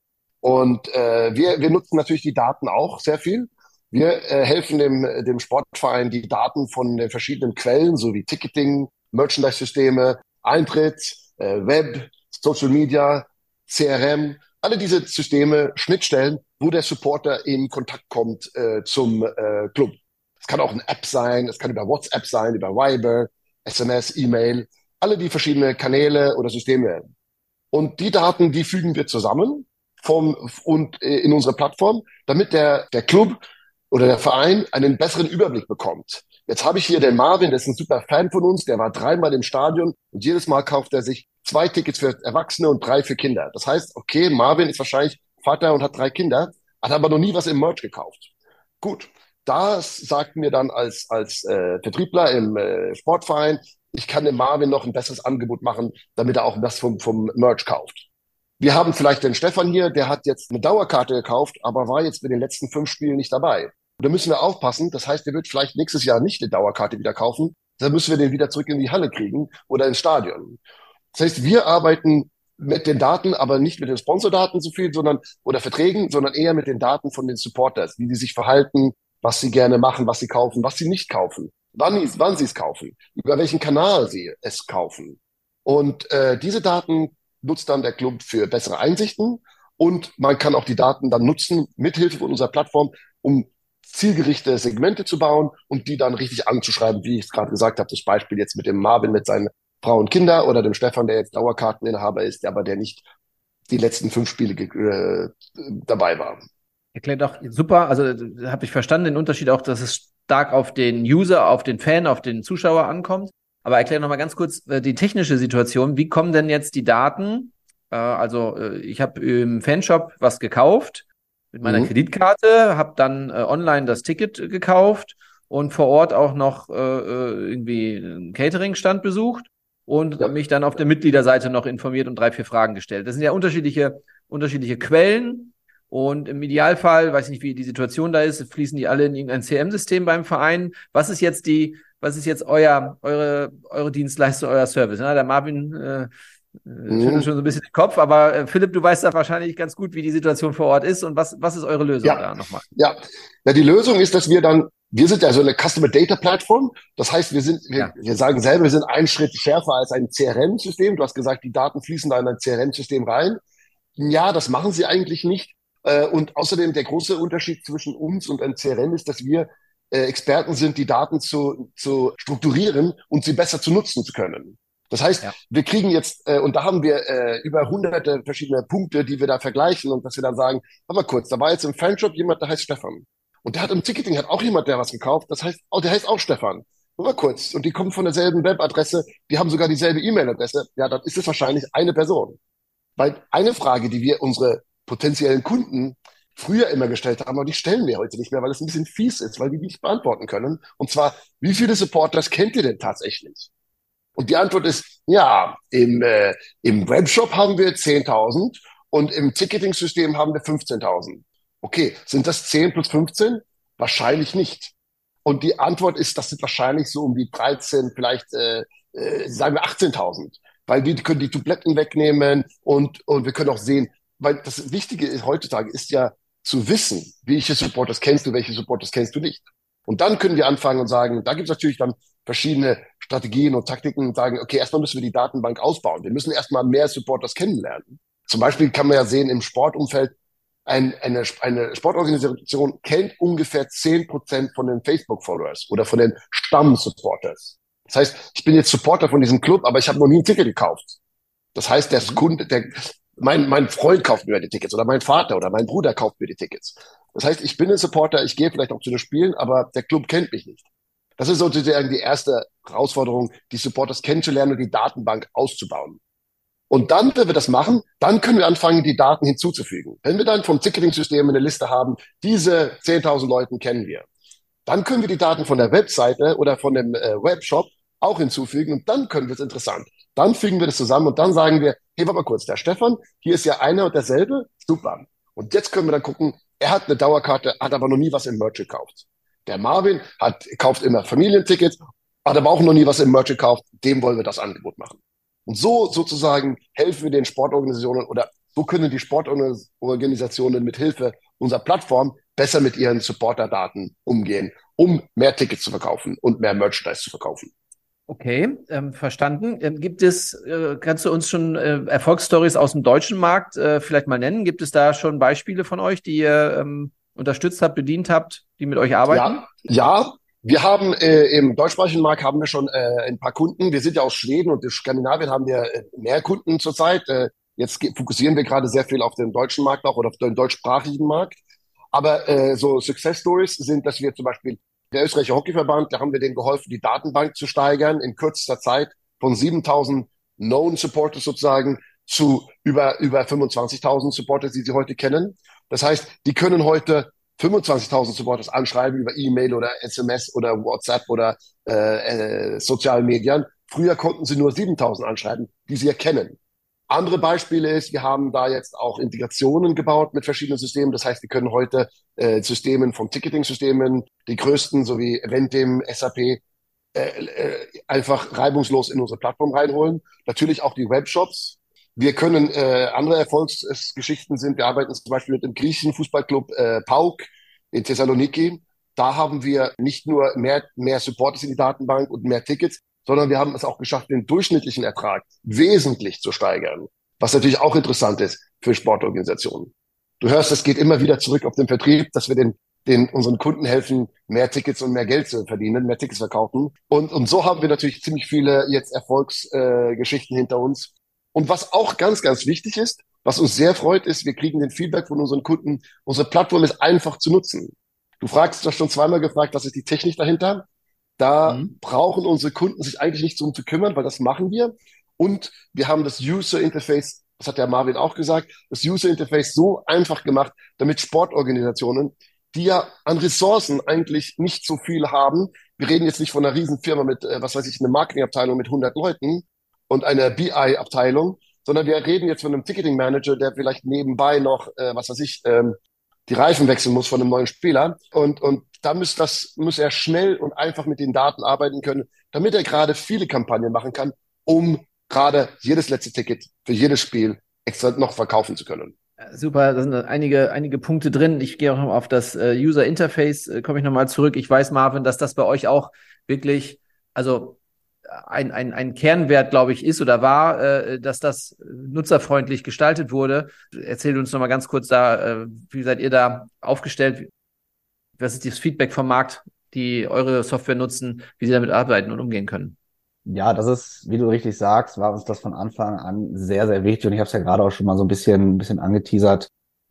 Und äh, wir, wir nutzen natürlich die Daten auch sehr viel. Wir äh, helfen dem, dem Sportverein, die Daten von den verschiedenen Quellen, so wie Ticketing, Merchandise-Systeme, Eintritt, äh, Web, Social Media, C R M, alle diese Systeme, Schnittstellen, wo der Supporter in Kontakt kommt äh, zum äh, Club. Es kann auch eine App sein, es kann über WhatsApp sein, über Viber, S M S, E-Mail, alle die verschiedenen Kanäle oder Systeme. Und die Daten, die fügen wir zusammen vom, und äh, in unsere Plattform, damit der, der Club oder der Verein einen besseren Überblick bekommt. Jetzt habe ich hier den Marvin, der ist ein super Fan von uns, der war dreimal im Stadion und jedes Mal kauft er sich zwei Tickets für Erwachsene und drei für Kinder. Das heißt, okay, Marvin ist wahrscheinlich Vater und hat drei Kinder, hat aber noch nie was im Merch gekauft. Gut, das sagt mir dann als, als äh, Vertriebler im äh, Sportverein, ich kann dem Marvin noch ein besseres Angebot machen, damit er auch was vom, vom Merch kauft. Wir haben vielleicht den Stefan hier, der hat jetzt eine Dauerkarte gekauft, aber war jetzt bei den letzten fünf Spielen nicht dabei. Und da müssen wir aufpassen. Das heißt, der wird vielleicht nächstes Jahr nicht eine Dauerkarte wieder kaufen. Dann müssen wir den wieder zurück in die Halle kriegen oder ins Stadion. Das heißt, wir arbeiten mit den Daten, aber nicht mit den Sponsordaten so viel, sondern oder Verträgen, sondern eher mit den Daten von den Supporters, wie die sich verhalten, was sie gerne machen, was sie kaufen, was sie nicht kaufen, wann, wann sie es kaufen, über welchen Kanal sie es kaufen. Und äh, diese Daten nutzt dann der Club für bessere Einsichten und man kann auch die Daten dann nutzen, mithilfe von unserer Plattform, um zielgerichtete Segmente zu bauen und die dann richtig anzuschreiben, wie ich es gerade gesagt habe, das Beispiel jetzt mit dem Marvin mit seinen Frau und Kinder oder dem Stefan, der jetzt Dauerkarteninhaber ist, aber der nicht die letzten fünf Spiele äh, dabei war. Erklärt auch super, also habe ich verstanden, den Unterschied auch, dass es stark auf den User, auf den Fan, auf den Zuschauer ankommt. Aber erklär noch mal ganz kurz äh, die technische Situation. Wie kommen denn jetzt die Daten? Äh, also äh, ich habe im Fanshop was gekauft mit meiner mhm. Kreditkarte, habe dann äh, online das Ticket äh, gekauft und vor Ort auch noch äh, irgendwie einen Catering-Stand besucht und ja. mich dann auf der Mitgliederseite noch informiert und drei, vier Fragen gestellt. Das sind ja unterschiedliche, unterschiedliche Quellen. Und im Idealfall, weiß ich nicht, wie die Situation da ist, fließen die alle in irgendein C R M-System beim Verein. Was ist jetzt die, was ist jetzt euer, eure, eure Dienstleistung, euer Service? Ja, der Marvin äh, mhm. schüttelt schon so ein bisschen den Kopf, aber äh, Philipp, du weißt da wahrscheinlich ganz gut, wie die Situation vor Ort ist und was, was ist eure Lösung ja. da nochmal? Ja, ja, die Lösung ist, dass wir dann, wir sind ja so eine Customer Data Plattform. Das heißt, wir sind, wir, ja. wir sagen selber, wir sind einen Schritt schärfer als ein C R M-System. Du hast gesagt, die Daten fließen da in ein C R M-System rein. Ja, das machen sie eigentlich nicht. Und außerdem der große Unterschied zwischen uns und einem C R M ist, dass wir äh, Experten sind, die Daten zu, zu strukturieren und sie besser zu nutzen zu können. Das heißt, ja. wir kriegen jetzt, äh, und da haben wir äh, über hunderte verschiedene Punkte, die wir da vergleichen und dass wir dann sagen, warte mal kurz, da war jetzt im Fanshop jemand, der heißt Stefan. Und der hat im Ticketing hat auch jemand, der was gekauft, das heißt, oh, der heißt auch Stefan. Warte mal kurz, und die kommen von derselben Webadresse, die haben sogar dieselbe E-Mail-Adresse. Ja, dann ist es wahrscheinlich eine Person. Weil eine Frage, die wir unsere potenziellen Kunden früher immer gestellt haben, aber die stellen wir heute nicht mehr, weil es ein bisschen fies ist, weil die nicht beantworten können. Und zwar, wie viele Supporters kennt ihr denn tatsächlich? Und die Antwort ist, ja, im, äh, im Webshop haben wir zehntausend und im Ticketing-System haben wir fünfzehntausend. Okay, sind das zehn plus fünfzehn? Wahrscheinlich nicht. Und die Antwort ist, das sind wahrscheinlich so um die dreizehn, vielleicht äh, äh, sagen wir achtzehntausend. Weil wir können die Dubletten wegnehmen und, und wir können auch sehen, weil das Wichtige ist, heutzutage ist ja zu wissen, welche Supporters kennst du, welche Supporters kennst du nicht. Und dann können wir anfangen und sagen, da gibt es natürlich dann verschiedene Strategien und Taktiken und sagen, okay, erstmal müssen wir die Datenbank ausbauen. Wir müssen erstmal mehr Supporters kennenlernen. Zum Beispiel kann man ja sehen, im Sportumfeld, ein, eine, eine Sportorganisation kennt ungefähr zehn Prozent von den Facebook-Followers oder von den Stamm-Supporters. Das heißt, ich bin jetzt Supporter von diesem Club, aber ich habe noch nie ein Ticket gekauft. Das heißt, der Kunde, der Mein, mein Freund kauft mir die Tickets oder mein Vater oder mein Bruder kauft mir die Tickets. Das heißt, ich bin ein Supporter, ich gehe vielleicht auch zu den Spielen, aber der Club kennt mich nicht. Das ist sozusagen die erste Herausforderung, die Supporters kennenzulernen und die Datenbank auszubauen. Und dann, wenn wir das machen, dann können wir anfangen, die Daten hinzuzufügen. Wenn wir dann vom Ticketing-System eine Liste haben, diese zehntausend Leuten kennen wir, dann können wir die Daten von der Webseite oder von dem äh, Webshop auch hinzufügen und dann können wir es interessant. Dann fügen wir das zusammen und dann sagen wir, hey, warte mal kurz, der Stefan, hier ist ja einer und derselbe, super. Und jetzt können wir dann gucken, er hat eine Dauerkarte, hat aber noch nie was im Merch gekauft. Der Marvin hat, kauft immer Familientickets, hat aber auch noch nie was im Merch gekauft, dem wollen wir das Angebot machen. Und so sozusagen helfen wir den Sportorganisationen oder so können die Sportorganisationen mit Hilfe unserer Plattform besser mit ihren Supporterdaten umgehen, um mehr Tickets zu verkaufen und mehr Merchandise zu verkaufen. Okay, ähm, verstanden. Ähm, gibt es, äh, kannst du uns schon äh, Erfolgsstories aus dem deutschen Markt äh, vielleicht mal nennen? Gibt es da schon Beispiele von euch, die ihr ähm, unterstützt habt, bedient habt, die mit euch arbeiten? Ja, ja. Wir haben äh, im deutschsprachigen Markt haben wir schon äh, ein paar Kunden. Wir sind ja aus Schweden und in Skandinavien haben wir äh, mehr Kunden zurzeit. Äh, jetzt fokussieren wir gerade sehr viel auf den deutschen Markt auch oder auf den deutschsprachigen Markt. Aber äh, so Success Stories sind, dass wir zum Beispiel der österreichische Hockeyverband, da haben wir denen geholfen, die Datenbank zu steigern in kürzester Zeit von siebentausend Known Supporters sozusagen zu über über fünfundzwanzigtausend Supporters, die sie heute kennen. Das heißt, die können heute fünfundzwanzigtausend Supporters anschreiben über E-Mail oder S M S oder WhatsApp oder äh, äh, sozialen Medien. Früher konnten sie nur siebentausend anschreiben, die sie erkennen. Andere Beispiele ist, wir haben da jetzt auch Integrationen gebaut mit verschiedenen Systemen. Das heißt, wir können heute äh, Systemen von Ticketing-Systemen, die größten, sowie Eventim, S A P, äh, äh, einfach reibungslos in unsere Plattform reinholen. Natürlich auch die Webshops. Wir können, äh, andere Erfolgsgeschichten sind, wir arbeiten zum Beispiel mit dem griechischen Fußballclub äh, PAOK in Thessaloniki. Da haben wir nicht nur mehr, mehr Supporters in die Datenbank und mehr Tickets, sondern wir haben es auch geschafft, den durchschnittlichen Ertrag wesentlich zu steigern, was natürlich auch interessant ist für Sportorganisationen. Du hörst, es geht immer wieder zurück auf den Vertrieb, dass wir den, den unseren Kunden helfen, mehr Tickets und mehr Geld zu verdienen, mehr Tickets verkaufen. Und, und so haben wir natürlich ziemlich viele jetzt Erfolgsgeschichten äh, hinter uns. Und was auch ganz, ganz wichtig ist, was uns sehr freut, ist, wir kriegen den Feedback von unseren Kunden, unsere Plattform ist einfach zu nutzen. Du fragst, du hast schon zweimal gefragt, was ist die Technik dahinter? Da mhm. brauchen unsere Kunden sich eigentlich nicht so um zu kümmern, weil das machen wir. Und wir haben das User Interface, das hat der Marvin auch gesagt, das User Interface so einfach gemacht, damit Sportorganisationen, die ja an Ressourcen eigentlich nicht so viel haben, wir reden jetzt nicht von einer riesen Firma mit, was weiß ich, einer Marketingabteilung mit hundert Leuten und einer B I-Abteilung, sondern wir reden jetzt von einem Ticketing-Manager, der vielleicht nebenbei noch, äh, was weiß ich, ähm, die Reifen wechseln muss von einem neuen Spieler. Und, und da muss, das, muss er schnell und einfach mit den Daten arbeiten können, damit er gerade viele Kampagnen machen kann, um gerade jedes letzte Ticket für jedes Spiel extra noch verkaufen zu können. Super, da sind einige, einige Punkte drin. Ich gehe auch noch auf das äh, User Interface, äh, komme ich nochmal zurück. Ich weiß, Marvin, dass das bei euch auch wirklich, also ein, ein, ein Kernwert, glaube ich, ist oder war, äh, dass das nutzerfreundlich gestaltet wurde. Erzählt uns nochmal ganz kurz da, äh, wie seid ihr da aufgestellt? Was ist das Feedback vom Markt, die eure Software nutzen, wie sie damit arbeiten und umgehen können? Ja, das ist, wie du richtig sagst, war uns das von Anfang an sehr, sehr wichtig. Und ich habe es ja gerade auch schon mal so ein bisschen, ein bisschen angeteasert.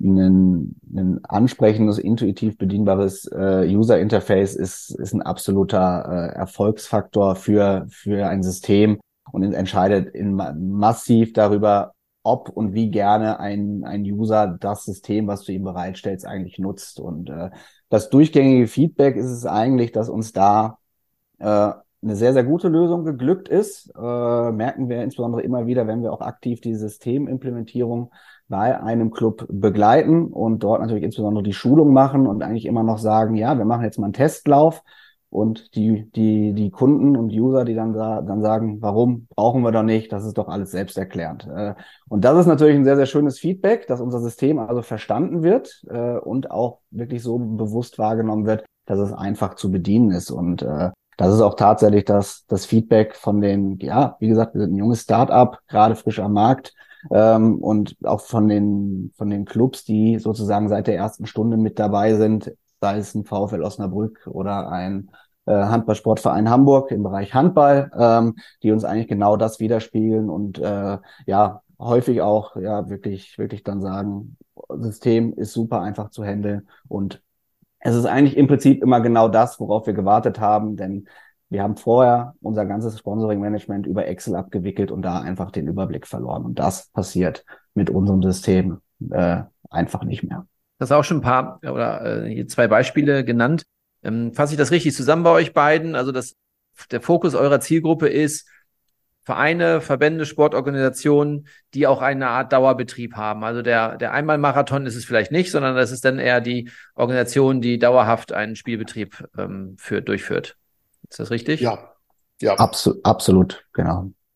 Ein, ein ansprechendes, intuitiv bedienbares äh, User-Interface ist, ist ein absoluter äh, Erfolgsfaktor für, für ein System und entscheidet in, massiv darüber, ob und wie gerne ein, ein User das System, was du ihm bereitstellst, eigentlich nutzt. Und äh, das durchgängige Feedback ist es eigentlich, dass uns da äh, eine sehr, sehr gute Lösung geglückt ist. Äh, merken wir insbesondere immer wieder, wenn wir auch aktiv die Systemimplementierung bei einem Club begleiten und dort natürlich insbesondere die Schulung machen und eigentlich immer noch sagen, ja, wir machen jetzt mal einen Testlauf und die die die Kunden und User, die dann dann sagen, warum brauchen wir doch nicht, das ist doch alles selbsterklärend. Und das ist natürlich ein sehr, sehr schönes Feedback, dass unser System also verstanden wird und auch wirklich so bewusst wahrgenommen wird, dass es einfach zu bedienen ist. Und das ist auch tatsächlich das das Feedback von den, ja, wie gesagt, wir sind ein junges Start-up, gerade frisch am Markt. Ähm, und auch von den von den Clubs, die sozusagen seit der ersten Stunde mit dabei sind, sei es ein VfL Osnabrück oder ein äh, Handballsportverein Hamburg im Bereich Handball, ähm, die uns eigentlich genau das widerspiegeln und äh, ja häufig auch ja wirklich wirklich dann sagen, System ist super einfach zu handeln und es ist eigentlich im Prinzip immer genau das, worauf wir gewartet haben, denn wir haben vorher unser ganzes Sponsoring-Management über Excel abgewickelt und da einfach den Überblick verloren. Und das passiert mit unserem System äh, einfach nicht mehr. Du hast auch schon ein paar oder äh, hier zwei Beispiele genannt. Ähm, fasse ich das richtig zusammen bei euch beiden? Also das, der Fokus eurer Zielgruppe ist Vereine, Verbände, Sportorganisationen, die auch eine Art Dauerbetrieb haben. Also der, der Einmalmarathon ist es vielleicht nicht, sondern das ist dann eher die Organisation, die dauerhaft einen Spielbetrieb ähm, für, durchführt. Ist das richtig? Ja, ja. Absolut, absolut, genau.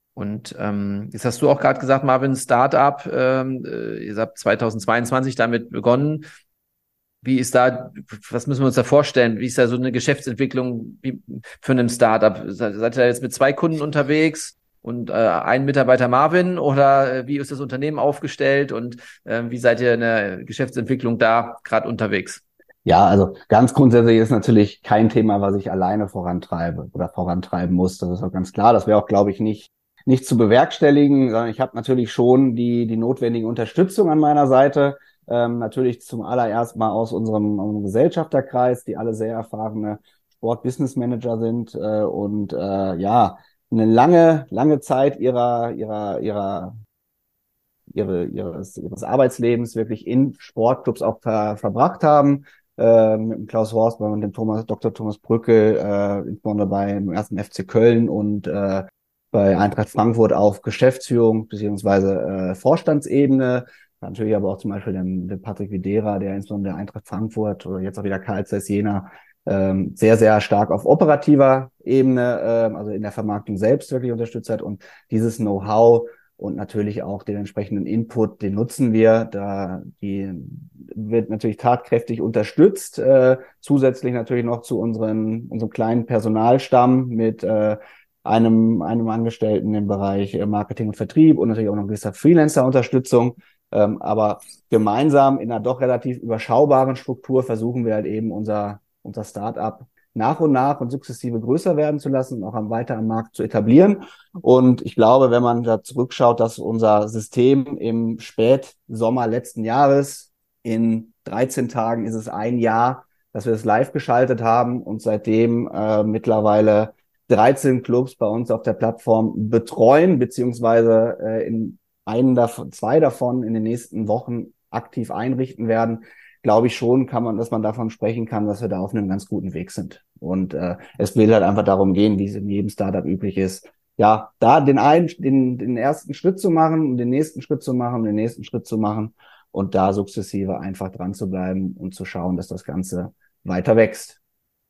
Und ähm, jetzt hast du auch gerade gesagt, Marvin, Startup, ähm, äh, ihr habt zweitausendzweiundzwanzig damit begonnen. Wie ist da, was müssen wir uns da vorstellen? Wie ist da so eine Geschäftsentwicklung wie für ein Startup? Seid ihr da jetzt mit zwei Kunden unterwegs und äh, ein Mitarbeiter Marvin, oder äh, wie ist das Unternehmen aufgestellt und äh, wie seid ihr in der Geschäftsentwicklung da gerade unterwegs? Ja, also ganz grundsätzlich ist natürlich kein Thema, was ich alleine vorantreibe oder vorantreiben muss. Das ist auch ganz klar. Das wäre auch, glaube ich, nicht nicht zu bewerkstelligen, sondern ich habe natürlich schon die die notwendige Unterstützung an meiner Seite. Ähm, natürlich zum allererst mal aus unserem, unserem Gesellschafterkreis, die alle sehr erfahrene Sport-Business-Manager sind äh, und äh, ja eine lange lange Zeit ihrer ihrer ihrer ihre, ihres, ihres Arbeitslebens wirklich in Sportclubs auch ver, verbracht haben. Äh, mit dem Klaus Horstmann und dem Thomas, Doktor Thomas Brücke, äh, insbesondere beim ersten F C Köln und äh, bei Eintracht Frankfurt auf Geschäftsführung beziehungsweise äh, Vorstandsebene. Natürlich aber auch zum Beispiel den, den Patrick Videra, der insbesondere der Eintracht Frankfurt oder jetzt auch wieder Karl Zeiss Jena ähm, sehr, sehr stark auf operativer Ebene, äh, also in der Vermarktung selbst wirklich unterstützt hat. Und dieses Know-how und natürlich auch den entsprechenden Input, den nutzen wir. Da die wird natürlich tatkräftig unterstützt. Äh, zusätzlich natürlich noch zu unseren unserem kleinen Personalstamm mit äh, einem einem Angestellten im Bereich Marketing und Vertrieb und natürlich auch noch gewisser Freelancer-Unterstützung. Ähm, aber gemeinsam in einer doch relativ überschaubaren Struktur versuchen wir halt eben unser unser Start-up nach und nach und sukzessive größer werden zu lassen und auch am weiter am Markt zu etablieren. Und ich glaube, wenn man da zurückschaut, dass unser System im Spätsommer letzten Jahres, in dreizehn Tagen ist es ein Jahr, dass wir es live geschaltet haben und seitdem äh, mittlerweile dreizehn Clubs bei uns auf der Plattform betreuen, beziehungsweise äh, in einen davon, zwei davon in den nächsten Wochen aktiv einrichten werden, glaube ich schon, kann man, dass man davon sprechen kann, dass wir da auf einem ganz guten Weg sind. Und äh, es will halt einfach darum gehen, wie es in jedem Startup üblich ist, ja, da den einen, den, den ersten Schritt zu machen, den nächsten Schritt zu machen, den nächsten Schritt zu machen und da sukzessive einfach dran zu bleiben und zu schauen, dass das Ganze weiter wächst.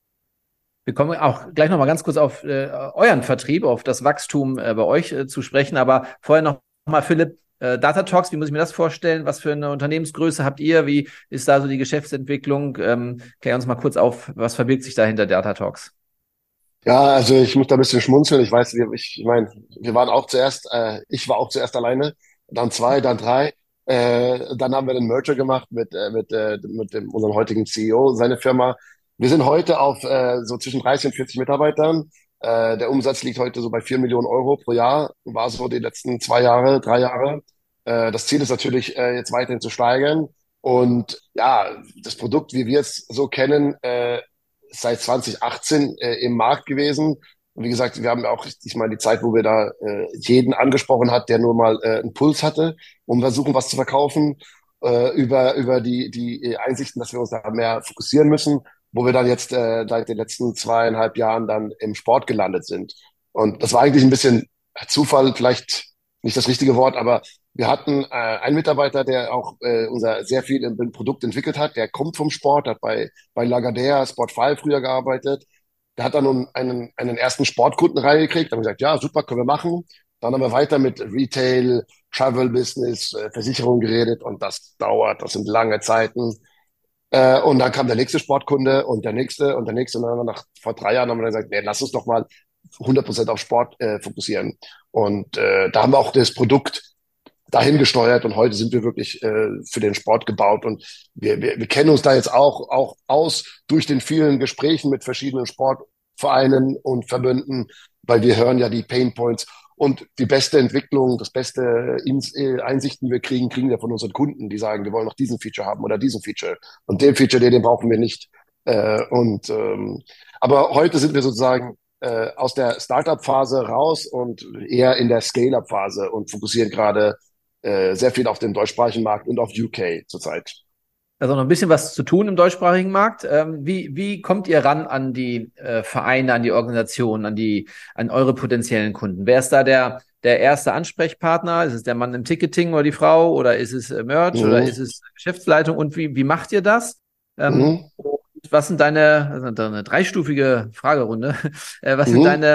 Wir kommen auch gleich noch mal ganz kurz auf äh, euren Vertrieb, auf das Wachstum äh, bei euch äh, zu sprechen. Aber vorher noch mal, Philipp, äh, Datatalks, wie muss ich mir das vorstellen? Was für eine Unternehmensgröße habt ihr? Wie ist da so die Geschäftsentwicklung? Ähm, klär uns mal kurz auf, was verbirgt sich da hinter Datatalks? Ja, also ich muss da ein bisschen schmunzeln. Ich weiß, wir, ich, ich meine, wir waren auch zuerst, äh, ich war auch zuerst alleine, dann zwei, dann drei. Äh, dann haben wir den Merger gemacht mit, äh, mit, äh, mit dem, unserem heutigen C E O, seine Firma. Wir sind heute auf äh, so zwischen dreißig und vierzig Mitarbeitern. Äh, der Umsatz liegt heute so bei vier Millionen Euro pro Jahr, war so die letzten zwei Jahre, drei Jahre. Äh, das Ziel ist natürlich, äh, jetzt weiterhin zu steigern. Und ja, das Produkt, wie wir es so kennen, äh, seit zwanzig achtzehn äh, im Markt gewesen. Und wie gesagt, wir haben auch diesmal die Zeit, wo wir da äh, jeden angesprochen hat, der nur mal äh, einen Puls hatte, um versuchen, was zu verkaufen, äh, über über die die Einsichten, dass wir uns da mehr fokussieren müssen, wo wir dann jetzt äh, seit den letzten zweieinhalb Jahren dann im Sport gelandet sind. Und das war eigentlich ein bisschen Zufall, vielleicht nicht das richtige Wort, aber wir hatten äh, einen Mitarbeiter, der auch äh, unser sehr viel im Produkt entwickelt hat. Der kommt vom Sport, hat bei bei Lagardère, Spotify früher gearbeitet. Der hat dann nun einen einen ersten Sportkunden reingekriegt. Dann haben wir gesagt, ja super, können wir machen. Dann haben wir weiter mit Retail, Travel Business, äh, Versicherung geredet und das dauert, das sind lange Zeiten. Äh, und dann kam der nächste Sportkunde und der nächste und der nächste. Und dann haben wir nach vor drei Jahren haben wir dann gesagt, nee, lass uns doch mal hundert Prozent auf Sport äh, fokussieren. Und äh, da haben wir auch das Produkt dahin gesteuert und heute sind wir wirklich äh, für den Sport gebaut und wir, wir, wir kennen uns da jetzt auch, auch aus durch den vielen Gesprächen mit verschiedenen Sportvereinen und Verbünden, weil wir hören ja die Pain Points und die beste Entwicklung, das beste Ins äh, Einsichten, die wir kriegen, kriegen wir von unseren Kunden, die sagen, wir wollen noch diesen Feature haben oder diesen Feature und den Feature, den, den brauchen wir nicht. Äh, und ähm, aber heute sind wir sozusagen äh, aus der Startup-Phase raus und eher in der Scale-up-Phase und fokussieren gerade äh, sehr viel auf dem deutschsprachigen Markt und auf U K zurzeit. Also noch ein bisschen was zu tun im deutschsprachigen Markt. Ähm, wie, wie kommt ihr ran an die äh, Vereine, an die Organisationen, an die, an eure potenziellen Kunden? Wer ist da der, der erste Ansprechpartner? Ist es der Mann im Ticketing oder die Frau oder ist es äh, Merch Mhm. oder ist es Geschäftsleitung? Und wie, wie macht ihr das? Ähm, Mhm. und was sind deine, also eine dreistufige Fragerunde, äh, was sind Mhm. deine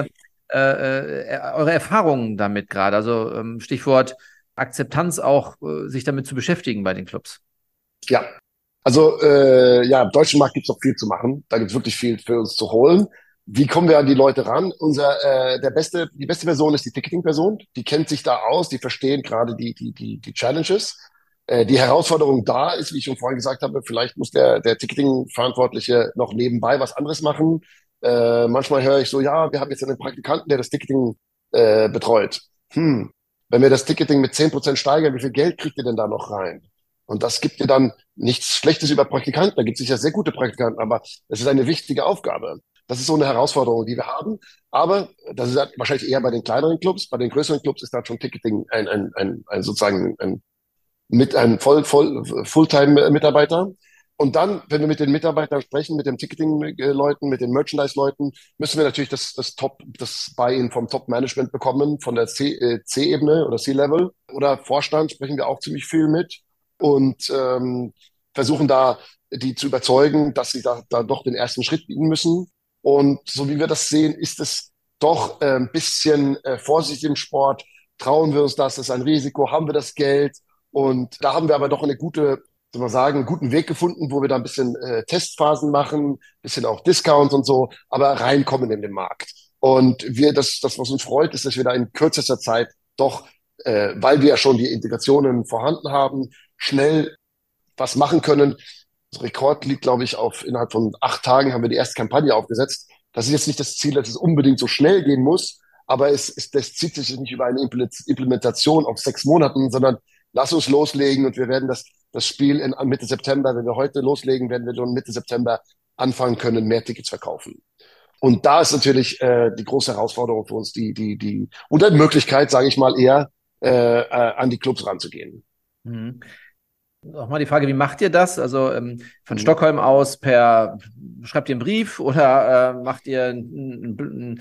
äh, äh, eure Erfahrungen damit gerade? Also ähm, Stichwort Akzeptanz auch, äh, sich damit zu beschäftigen bei den Clubs. Ja, also äh, ja, im deutschen Markt gibt's noch viel zu machen. Da gibt's wirklich viel für uns zu holen. Wie kommen wir an die Leute ran? Unser äh, der beste, die beste Person ist die Ticketing-Person. Die kennt sich da aus, die verstehen gerade die die die die Challenges. Äh, die Herausforderung da ist, wie ich schon vorhin gesagt habe, vielleicht muss der der Ticketing-Verantwortliche noch nebenbei was anderes machen. Äh, manchmal höre ich so, ja, wir haben jetzt einen Praktikanten, der das Ticketing äh, betreut. Hm, wenn wir das Ticketing mit zehn Prozent steigern, wie viel Geld kriegt ihr denn da noch rein? Und das gibt dir dann nichts Schlechtes über Praktikanten. Da gibt es sicher sehr gute Praktikanten, aber es ist eine wichtige Aufgabe. Das ist so eine Herausforderung, die wir haben. Aber das ist wahrscheinlich eher bei den kleineren Clubs. Bei den größeren Clubs ist da schon Ticketing ein, ein, ein, ein sozusagen ein, mit ein voll, voll, Fulltime-Mitarbeiter. Und dann, wenn wir mit den Mitarbeitern sprechen, mit den Ticketing-Leuten, mit den Merchandise-Leuten, müssen wir natürlich das, das Top, das Buy-in vom Top-Management bekommen, von der C, äh, C-Ebene oder C-Level oder Vorstand sprechen wir auch ziemlich viel mit und ähm, versuchen da, die zu überzeugen, dass sie da, da doch den ersten Schritt bieten müssen. Und so wie wir das sehen, ist es doch äh, ein bisschen äh, vorsichtig im Sport. Trauen wir uns das? Das ist ein Risiko. Haben wir das Geld? Und da haben wir aber doch eine gute, soll man sagen, einen guten Weg gefunden, wo wir da ein bisschen äh, Testphasen machen, ein bisschen auch Discounts und so, aber reinkommen in den Markt. Und wir, das, das, was uns freut, ist, dass wir da in kürzester Zeit doch, äh, weil wir ja schon die Integrationen vorhanden haben, schnell was machen können. Das Rekord liegt, glaube ich, auf innerhalb von acht Tagen haben wir die erste Kampagne aufgesetzt. Das ist jetzt nicht das Ziel, dass es unbedingt so schnell gehen muss, aber es, es das zieht sich nicht über eine Implementation auf sechs Monaten, sondern lass uns loslegen und wir werden das, das Spiel in Mitte September, wenn wir heute loslegen, werden wir schon Mitte September anfangen können, mehr Tickets verkaufen. Und da ist natürlich äh, die große Herausforderung für uns, die, die, die, und eine Möglichkeit, sage ich mal, eher äh, äh, an die Clubs ranzugehen. Mhm. Nochmal die Frage, wie macht ihr das? Also ähm, von mhm. Stockholm aus per, schreibt ihr einen Brief oder äh, macht ihr einen, einen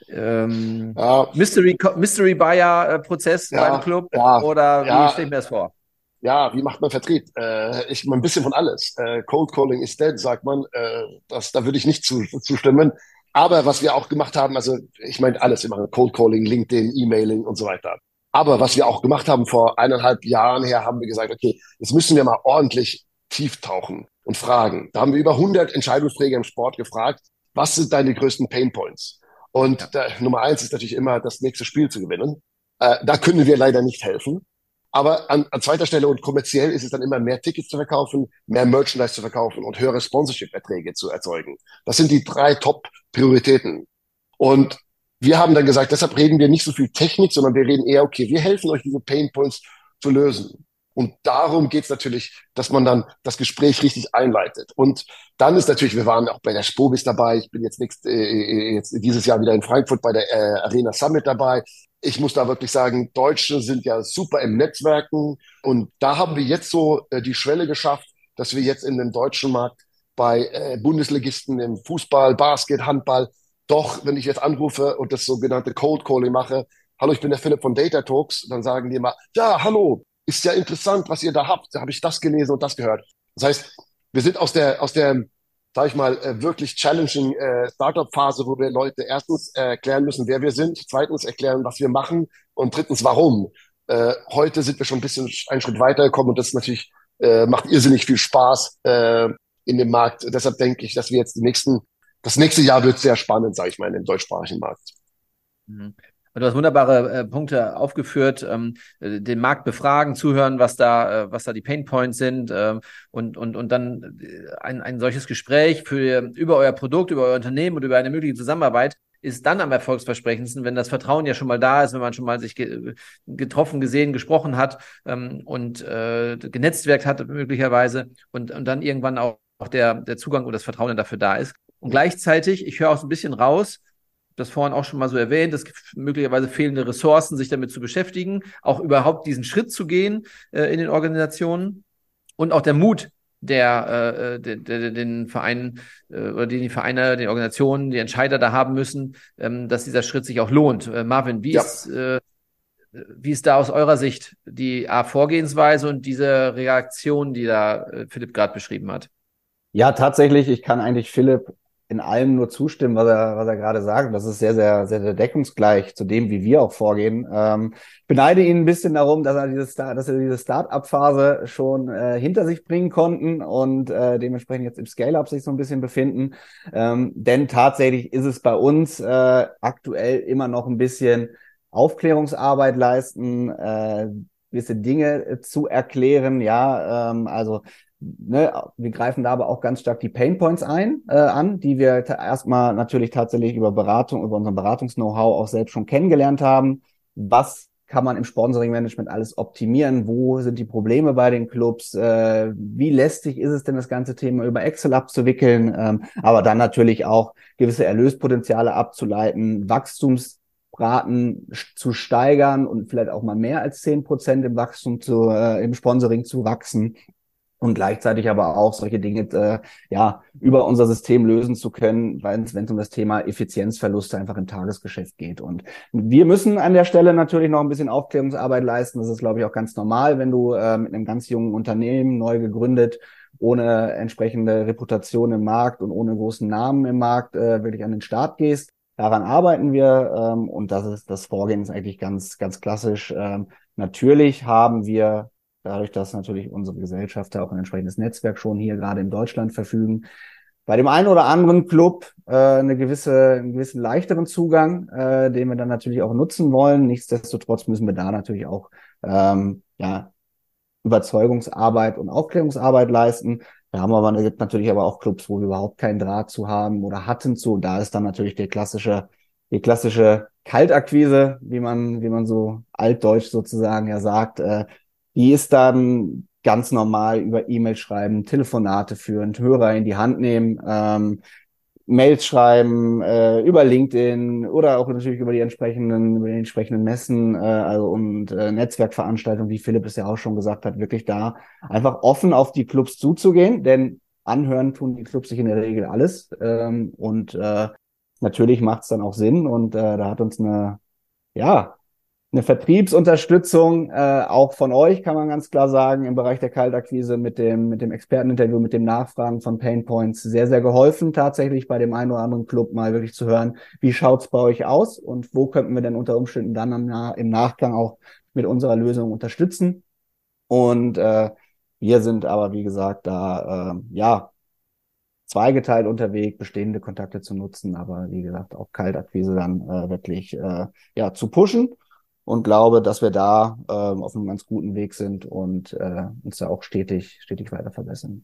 ähm, ja. Mystery, Mystery Buyer äh, Prozess ja, beim Club ja, oder wie ja. stelle ich mir das vor? Ja, wie macht man Vertrieb? Äh, ich ein bisschen von alles. Äh, Cold Calling is dead, sagt man. Äh, das, da würde ich nicht zu, zustimmen. Aber was wir auch gemacht haben, also ich meine alles, wir machen Cold Calling, LinkedIn, E-Mailing und so weiter. Aber was wir auch gemacht haben vor eineinhalb Jahren her, haben wir gesagt, okay, jetzt müssen wir mal ordentlich tief tauchen und fragen. Da haben wir über hundert Entscheidungsträger im Sport gefragt, was sind deine größten Painpoints? Und ja. da, Nummer eins ist natürlich immer, das nächste Spiel zu gewinnen. Äh, da können wir leider nicht helfen. Aber an, an zweiter Stelle und kommerziell ist es dann immer mehr Tickets zu verkaufen, mehr Merchandise zu verkaufen und höhere Sponsorship-Erträge zu erzeugen. Das sind die drei Top-Prioritäten. Und wir haben dann gesagt, deshalb reden wir nicht so viel Technik, sondern wir reden eher, okay, wir helfen euch, diese Painpoints zu lösen. Und darum geht's natürlich, dass man dann das Gespräch richtig einleitet. Und dann ist natürlich, wir waren auch bei der Spobis dabei. Ich bin jetzt, nächst, äh, jetzt dieses Jahr wieder in Frankfurt bei der äh, Arena Summit dabei. Ich muss da wirklich sagen, Deutsche sind ja super im Netzwerken. Und da haben wir jetzt so äh, die Schwelle geschafft, dass wir jetzt in dem deutschen Markt bei äh, Bundesligisten im Fußball, Basket, Handball, doch, wenn ich jetzt anrufe und das sogenannte Cold Calling mache, hallo, ich bin der Philipp von Data Talks, dann sagen die immer, ja, hallo, ist ja interessant, was ihr da habt. Da habe ich das gelesen und das gehört. Das heißt, wir sind aus der, aus der, sag ich mal, äh, wirklich challenging äh, Startup-Phase, wo wir Leute erstens äh, erklären müssen, wer wir sind, zweitens erklären, was wir machen und drittens, warum. Äh, heute sind wir schon ein bisschen einen Schritt weitergekommen und das ist natürlich, äh, macht irrsinnig viel Spaß äh, in dem Markt. Deshalb denke ich, dass wir jetzt die nächsten Das nächste Jahr wird sehr spannend, sage ich mal, in dem deutschsprachigen Markt. Mhm. Du hast wunderbare äh, Punkte aufgeführt, ähm, den Markt befragen, zuhören, was da, äh, was da die Painpoints sind ähm, und und und dann ein ein solches Gespräch für über euer Produkt, über euer Unternehmen und über eine mögliche Zusammenarbeit ist dann am erfolgsversprechendsten, wenn das Vertrauen ja schon mal da ist, wenn man schon mal sich ge- getroffen, gesehen, gesprochen hat ähm, und äh, genetzwerkt hat möglicherweise und und dann irgendwann auch, auch der der Zugang und das Vertrauen dann dafür da ist. Und gleichzeitig, ich höre auch so ein bisschen raus, das vorhin auch schon mal so erwähnt, es gibt möglicherweise fehlende Ressourcen, sich damit zu beschäftigen, auch überhaupt diesen Schritt zu gehen äh, in den Organisationen und auch der Mut, der, äh, der, der den Vereinen äh, oder den die Vereine, die Organisationen, die Entscheider da haben müssen, ähm, dass dieser Schritt sich auch lohnt. Äh, Marvin, wie ja. ist äh, wie ist da aus eurer Sicht die A, Vorgehensweise und diese Reaktion, die da äh, Philipp gerade beschrieben hat? Ja, tatsächlich, ich kann eigentlich Philipp in allem nur zustimmen, was er, was er gerade sagt. Das ist sehr, sehr, sehr, sehr deckungsgleich zu dem, wie wir auch vorgehen. Ähm, ich beneide ihn ein bisschen darum, dass er diese, Star- dass er diese Start-up-Phase schon äh, hinter sich bringen konnten und äh, dementsprechend jetzt im Scale-up sich so ein bisschen befinden. Ähm, denn tatsächlich ist es bei uns äh, aktuell immer noch ein bisschen Aufklärungsarbeit leisten, äh, gewisse Dinge zu erklären. Ja, ähm, also Ne, wir greifen da aber auch ganz stark die Painpoints ein, äh, an, die wir ta- erstmal natürlich tatsächlich über Beratung, über unseren Beratungs-Know-how auch selbst schon kennengelernt haben. Was kann man im Sponsoring-Management alles optimieren? Wo sind die Probleme bei den Clubs? Äh, wie lästig ist es denn, das ganze Thema über Excel abzuwickeln? Ähm, aber dann natürlich auch gewisse Erlöspotenziale abzuleiten, Wachstumsraten zu steigern und vielleicht auch mal mehr als zehn Prozent im Wachstum zu, äh, im Sponsoring zu wachsen. Und gleichzeitig aber auch solche Dinge äh, ja über unser System lösen zu können, wenn es um das Thema Effizienzverluste einfach im Tagesgeschäft geht. Und wir müssen an der Stelle natürlich noch ein bisschen Aufklärungsarbeit leisten. Das ist, glaube ich, auch ganz normal, wenn du äh, mit einem ganz jungen Unternehmen, neu gegründet, ohne entsprechende Reputation im Markt und ohne großen Namen im Markt äh, wirklich an den Start gehst. Daran arbeiten wir ähm, und das ist das Vorgehen ist eigentlich ganz, ganz klassisch. Ähm, natürlich haben wir dadurch, dass natürlich unsere Gesellschafter auch ein entsprechendes Netzwerk schon hier gerade in Deutschland verfügen, bei dem einen oder anderen Club äh, eine gewisse, einen gewissen leichteren Zugang, äh, den wir dann natürlich auch nutzen wollen. Nichtsdestotrotz müssen wir da natürlich auch ähm, ja Überzeugungsarbeit und Aufklärungsarbeit leisten. Da haben wir aber, es gibt natürlich aber auch Clubs, wo wir überhaupt keinen Draht zu haben oder hatten zu. Da ist dann natürlich der klassische, die klassische Kaltakquise, wie man, wie man so altdeutsch sozusagen ja sagt, äh, die ist dann ganz normal über E-Mail schreiben, Telefonate führen, Hörer in die Hand nehmen, ähm, Mails schreiben, äh, über LinkedIn oder auch natürlich über die entsprechenden, über die entsprechenden Messen äh, also und äh, Netzwerkveranstaltungen, wie Philipp es ja auch schon gesagt hat, wirklich da einfach offen auf die Clubs zuzugehen, denn anhören tun die Clubs sich in der Regel alles ähm, und äh, natürlich macht es dann auch Sinn und äh, da hat uns eine, ja, eine Vertriebsunterstützung äh, auch von euch, kann man ganz klar sagen, im Bereich der Kaltakquise mit dem mit dem Experteninterview, mit dem Nachfragen von Painpoints sehr, sehr geholfen, tatsächlich bei dem einen oder anderen Club mal wirklich zu hören, wie schaut's bei euch aus und wo könnten wir denn unter Umständen dann am, im Nachgang auch mit unserer Lösung unterstützen. Und äh, wir sind aber, wie gesagt, da äh, ja zweigeteilt unterwegs, bestehende Kontakte zu nutzen, aber wie gesagt auch Kaltakquise dann äh, wirklich äh, ja zu pushen. Und glaube, dass wir da ähm, auf einem ganz guten Weg sind und äh, uns da auch stetig, stetig weiter verbessern.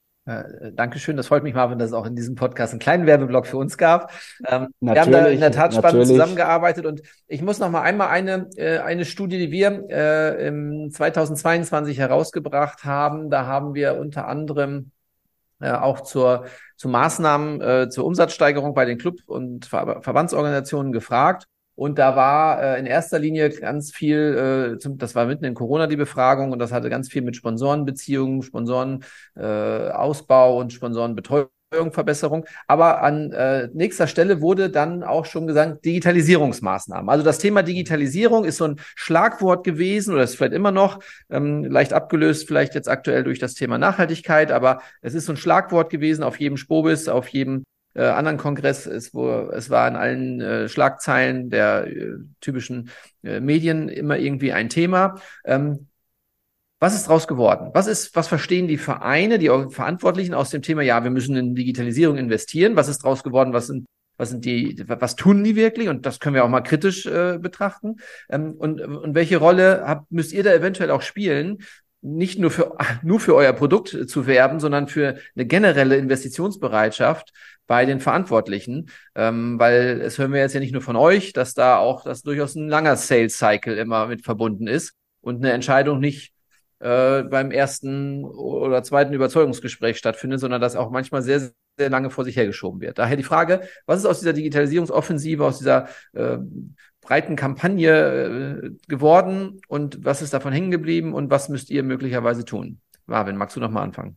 Äh, Dankeschön, das freut mich, Marvin, dass es auch in diesem Podcast einen kleinen Werbeblock für uns gab. Ähm, wir Natürlich, haben da in der Tat spannend natürlich. zusammengearbeitet und ich muss noch mal einmal eine, äh, eine Studie, die wir äh, im zweitausendzweiundzwanzig herausgebracht haben, da haben wir unter anderem äh, auch zur, zu Maßnahmen äh, zur Umsatzsteigerung bei den Club- und Ver- Verbandsorganisationen gefragt. Und da war äh, in erster Linie ganz viel, äh, zum, das war mitten in Corona die Befragung und das hatte ganz viel mit Sponsorenbeziehungen, Sponsorenausbau äh, Ausbau und Sponsorenbetreuung, Verbesserung. Aber an äh, nächster Stelle wurde dann auch schon gesagt, Digitalisierungsmaßnahmen. Also das Thema Digitalisierung ist so ein Schlagwort gewesen oder ist vielleicht immer noch, ähm, leicht abgelöst vielleicht jetzt aktuell durch das Thema Nachhaltigkeit, aber es ist so ein Schlagwort gewesen auf jedem Spobis, auf jedem Äh, anderen Kongress, es, wo, es war in allen äh, Schlagzeilen der äh, typischen äh, Medien immer irgendwie ein Thema. Ähm, was ist draus geworden? Was ist, was verstehen die Vereine, die Verantwortlichen aus dem Thema? Ja, wir müssen in Digitalisierung investieren. Was ist draus geworden? Was sind, was sind die, was tun die wirklich? Und das können wir auch mal kritisch äh, betrachten. Ähm, und, und welche Rolle habt, müsst ihr da eventuell auch spielen? Nicht nur für, nur für euer Produkt zu werben, sondern für eine generelle Investitionsbereitschaft bei den Verantwortlichen, ähm, weil es hören wir jetzt ja nicht nur von euch, dass da auch das durchaus ein langer Sales Cycle immer mit verbunden ist und eine Entscheidung nicht äh, beim ersten oder zweiten Überzeugungsgespräch stattfindet, sondern dass auch manchmal sehr, sehr lange vor sich hergeschoben wird. Daher die Frage, was ist aus dieser Digitalisierungsoffensive, aus dieser äh, breiten Kampagne äh, geworden und was ist davon hängen geblieben und was müsst ihr möglicherweise tun? Marvin, magst du noch mal anfangen?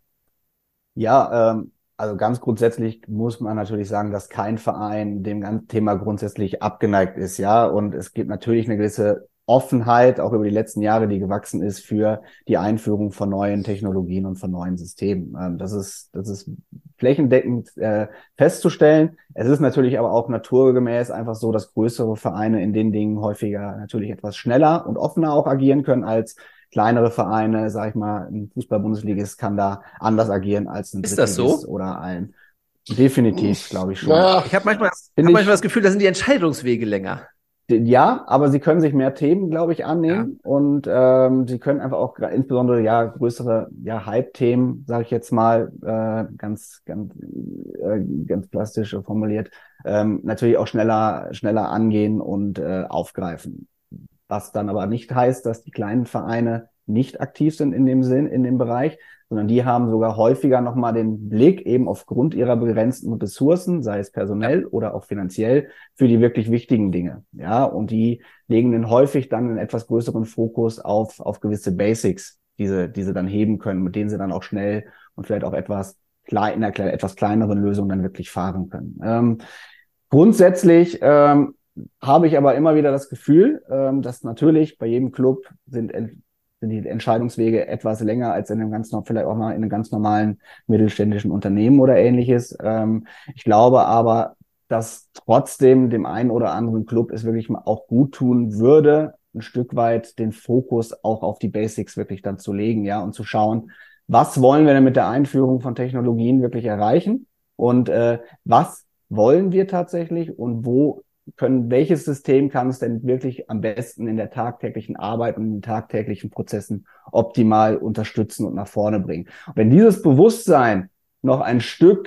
Ja, ähm, also ganz grundsätzlich muss man natürlich sagen, dass kein Verein dem ganzen Thema grundsätzlich abgeneigt ist, ja. Und es gibt natürlich eine gewisse Offenheit auch über die letzten Jahre, die gewachsen ist für die Einführung von neuen Technologien und von neuen Systemen. Ähm, das ist, das ist flächendeckend äh, festzustellen. Es ist natürlich aber auch naturgemäß einfach so, dass größere Vereine in den Dingen häufiger natürlich etwas schneller und offener auch agieren können als kleinere Vereine. Sag ich mal, ein Fußball-Bundesligist kann da anders agieren als ein Ist das Drittligist so? oder ein. Definitiv, glaube ich schon. Naja, Ich habe manchmal, hab Finde manchmal ich- das Gefühl, da sind die Entscheidungswege länger. Ja, aber sie können sich mehr Themen, glaube ich, annehmen und ähm, sie können einfach auch gra- insbesondere ja größere ja Hype-Themen, sage ich jetzt mal, äh, ganz ganz äh, ganz plastisch formuliert, ähm, natürlich auch schneller schneller angehen und äh, aufgreifen. Was dann aber nicht heißt, dass die kleinen Vereine nicht aktiv sind in dem Sinn, in dem Bereich, sondern die haben sogar häufiger nochmal den Blick eben aufgrund ihrer begrenzten Ressourcen, sei es personell oder auch finanziell, für die wirklich wichtigen Dinge. Ja, und die legen dann häufig dann einen etwas größeren Fokus auf, auf gewisse Basics, diese, die sie dann heben können, mit denen sie dann auch schnell und vielleicht auch etwas klein, in einer kle- etwas kleineren Lösung dann wirklich fahren können. Ähm, grundsätzlich, ähm, habe ich aber immer wieder das Gefühl, ähm, dass natürlich bei jedem Club sind, ent- sind die Entscheidungswege etwas länger als in einem ganz, no- vielleicht auch mal in einem ganz normalen mittelständischen Unternehmen oder ähnliches. Ähm, ich glaube aber, dass trotzdem dem einen oder anderen Club es wirklich mal auch gut tun würde, ein Stück weit den Fokus auch auf die Basics wirklich dann zu legen, ja, und zu schauen, was wollen wir denn mit der Einführung von Technologien wirklich erreichen und äh, was wollen wir tatsächlich und wo können, welches System kann es denn wirklich am besten in der tagtäglichen Arbeit und in den tagtäglichen Prozessen optimal unterstützen und nach vorne bringen. Und wenn dieses Bewusstsein noch ein Stück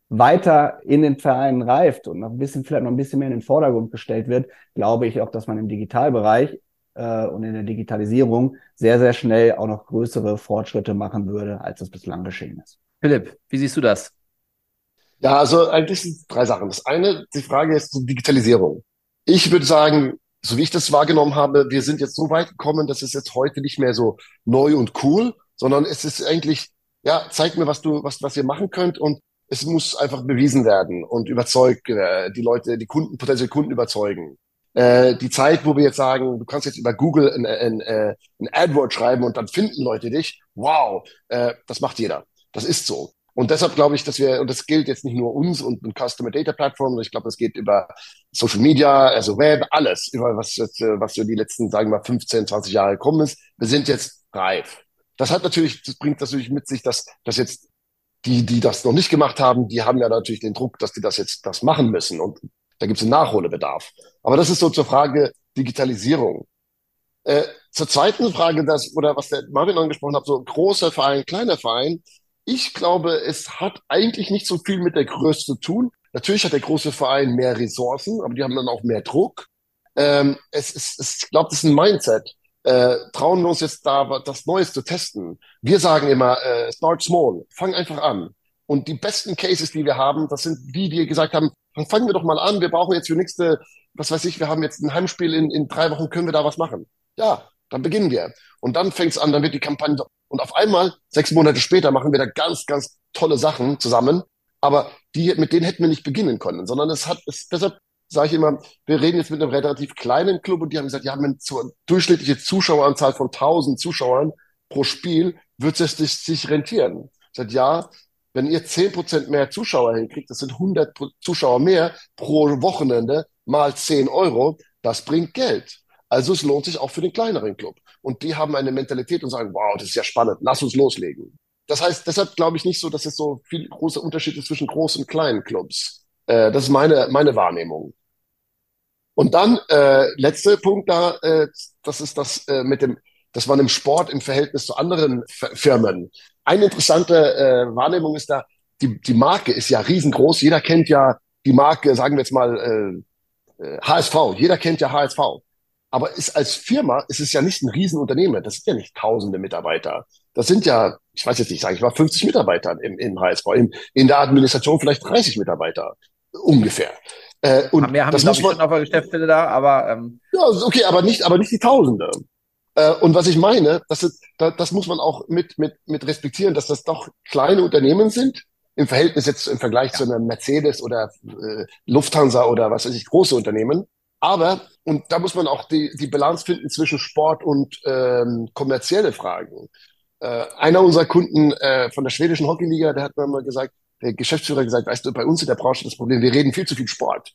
weiter in den Vereinen reift und noch ein bisschen, vielleicht noch ein bisschen mehr in den Vordergrund gestellt wird, glaube ich auch, dass man im Digitalbereich äh, und in der Digitalisierung sehr, sehr schnell auch noch größere Fortschritte machen würde, als das bislang geschehen ist. Philipp, wie siehst du das? Ja, also eigentlich sind es drei Sachen. Das eine, die Frage ist zur Digitalisierung. Ich würde sagen, so wie ich das wahrgenommen habe, wir sind jetzt so weit gekommen, dass es jetzt heute nicht mehr so neu und cool, sondern es ist eigentlich, ja, zeig mir, was du, was, was ihr machen könnt und es muss einfach bewiesen werden und überzeugt, äh, die Leute, die Kunden, potenzielle Kunden überzeugen. Äh, die Zeit, wo wir jetzt sagen, du kannst jetzt über Google ein, ein, ein, ein AdWord schreiben und dann finden Leute dich, wow, äh, das macht jeder. Das ist so. Und deshalb glaube ich, dass wir, und das gilt jetzt nicht nur uns und, und Customer Data Plattformen, ich glaube, das geht über Social Media, also Web, alles, über was jetzt, was so die letzten, sagen wir mal, fünfzehn, zwanzig Jahre gekommen ist. Wir sind jetzt reif. Das hat natürlich, das bringt natürlich mit sich, dass, dass jetzt die, die das noch nicht gemacht haben, die haben ja natürlich den Druck, dass die das jetzt, das machen müssen. Und da gibt es einen Nachholbedarf. Aber das ist so zur Frage Digitalisierung. Äh, zur zweiten Frage, das, oder was der Marvin angesprochen hat, so großer Verein, kleiner Verein. Ich glaube, es hat eigentlich nicht so viel mit der Größe zu tun. Natürlich hat der große Verein mehr Ressourcen, aber die haben dann auch mehr Druck. Ähm, es ist, es, ich glaube, das ist ein Mindset. Äh, trauen wir uns jetzt da das Neues zu testen. Wir sagen immer, äh, start small, fang einfach an. Und die besten Cases, die wir haben, das sind die, die gesagt haben, fangen wir doch mal an, wir brauchen jetzt für nächste, was weiß ich, wir haben jetzt ein Heimspiel in, in drei Wochen, können wir da was machen? Ja, dann beginnen wir. Und dann fängt's an, dann wird die Kampagne, und auf einmal, sechs Monate später, machen wir da ganz, ganz tolle Sachen zusammen. Aber die, mit denen hätten wir nicht beginnen können, sondern es hat, es, deshalb sage ich immer, wir reden jetzt mit einem relativ kleinen Club und die haben gesagt, ja, mit so durchschnittliche Zuschaueranzahl von tausend Zuschauern pro Spiel wird es sich, sich rentieren. Ich sage, ja, wenn ihr zehn Prozent mehr Zuschauer hinkriegt, das sind hundert Zuschauer mehr pro Wochenende mal zehn Euro, das bringt Geld. Also es lohnt sich auch für den kleineren Club. Und die haben eine Mentalität und sagen, wow, das ist ja spannend, lass uns loslegen. Das heißt, deshalb glaube ich nicht so, dass es so viel großer Unterschied ist zwischen großen und kleinen Clubs. Äh, das ist meine, meine Wahrnehmung. Und dann, äh, letzter Punkt da, äh, das ist das äh, mit dem, dass man im Sport im Verhältnis zu anderen F- Firmen. Eine interessante äh, Wahrnehmung ist da, die, die Marke ist ja riesengroß. Jeder kennt ja die Marke, sagen wir jetzt mal, äh, äh, H S V. Jeder kennt ja H S V. Aber ist als Firma ist es ja nicht ein Riesenunternehmen. Das sind ja nicht tausende Mitarbeiter. Das sind ja, ich weiß jetzt nicht, sage ich mal, fünfzig Mitarbeiter im, im H S V. In, in der Administration vielleicht dreißig Mitarbeiter ungefähr. Äh, und Mehr haben das die, glaube muss ich, man, schon auf der Geschäftsstelle da, aber ähm, ja, okay, aber nicht, aber nicht die Tausende. Äh, und was ich meine, das ist, da, das muss man auch mit, mit, mit respektieren, dass das doch kleine Unternehmen sind. Im Verhältnis jetzt im Vergleich zu einer Mercedes oder äh, Lufthansa oder was weiß ich, große Unternehmen. Aber, und da muss man auch die, die Balance finden zwischen Sport und ähm, kommerzielle Fragen. Äh, einer unserer Kunden äh, von der schwedischen Hockeyliga, der hat mir mal gesagt, der Geschäftsführer gesagt, weißt du, bei uns in der Branche das Problem, wir reden viel zu viel Sport.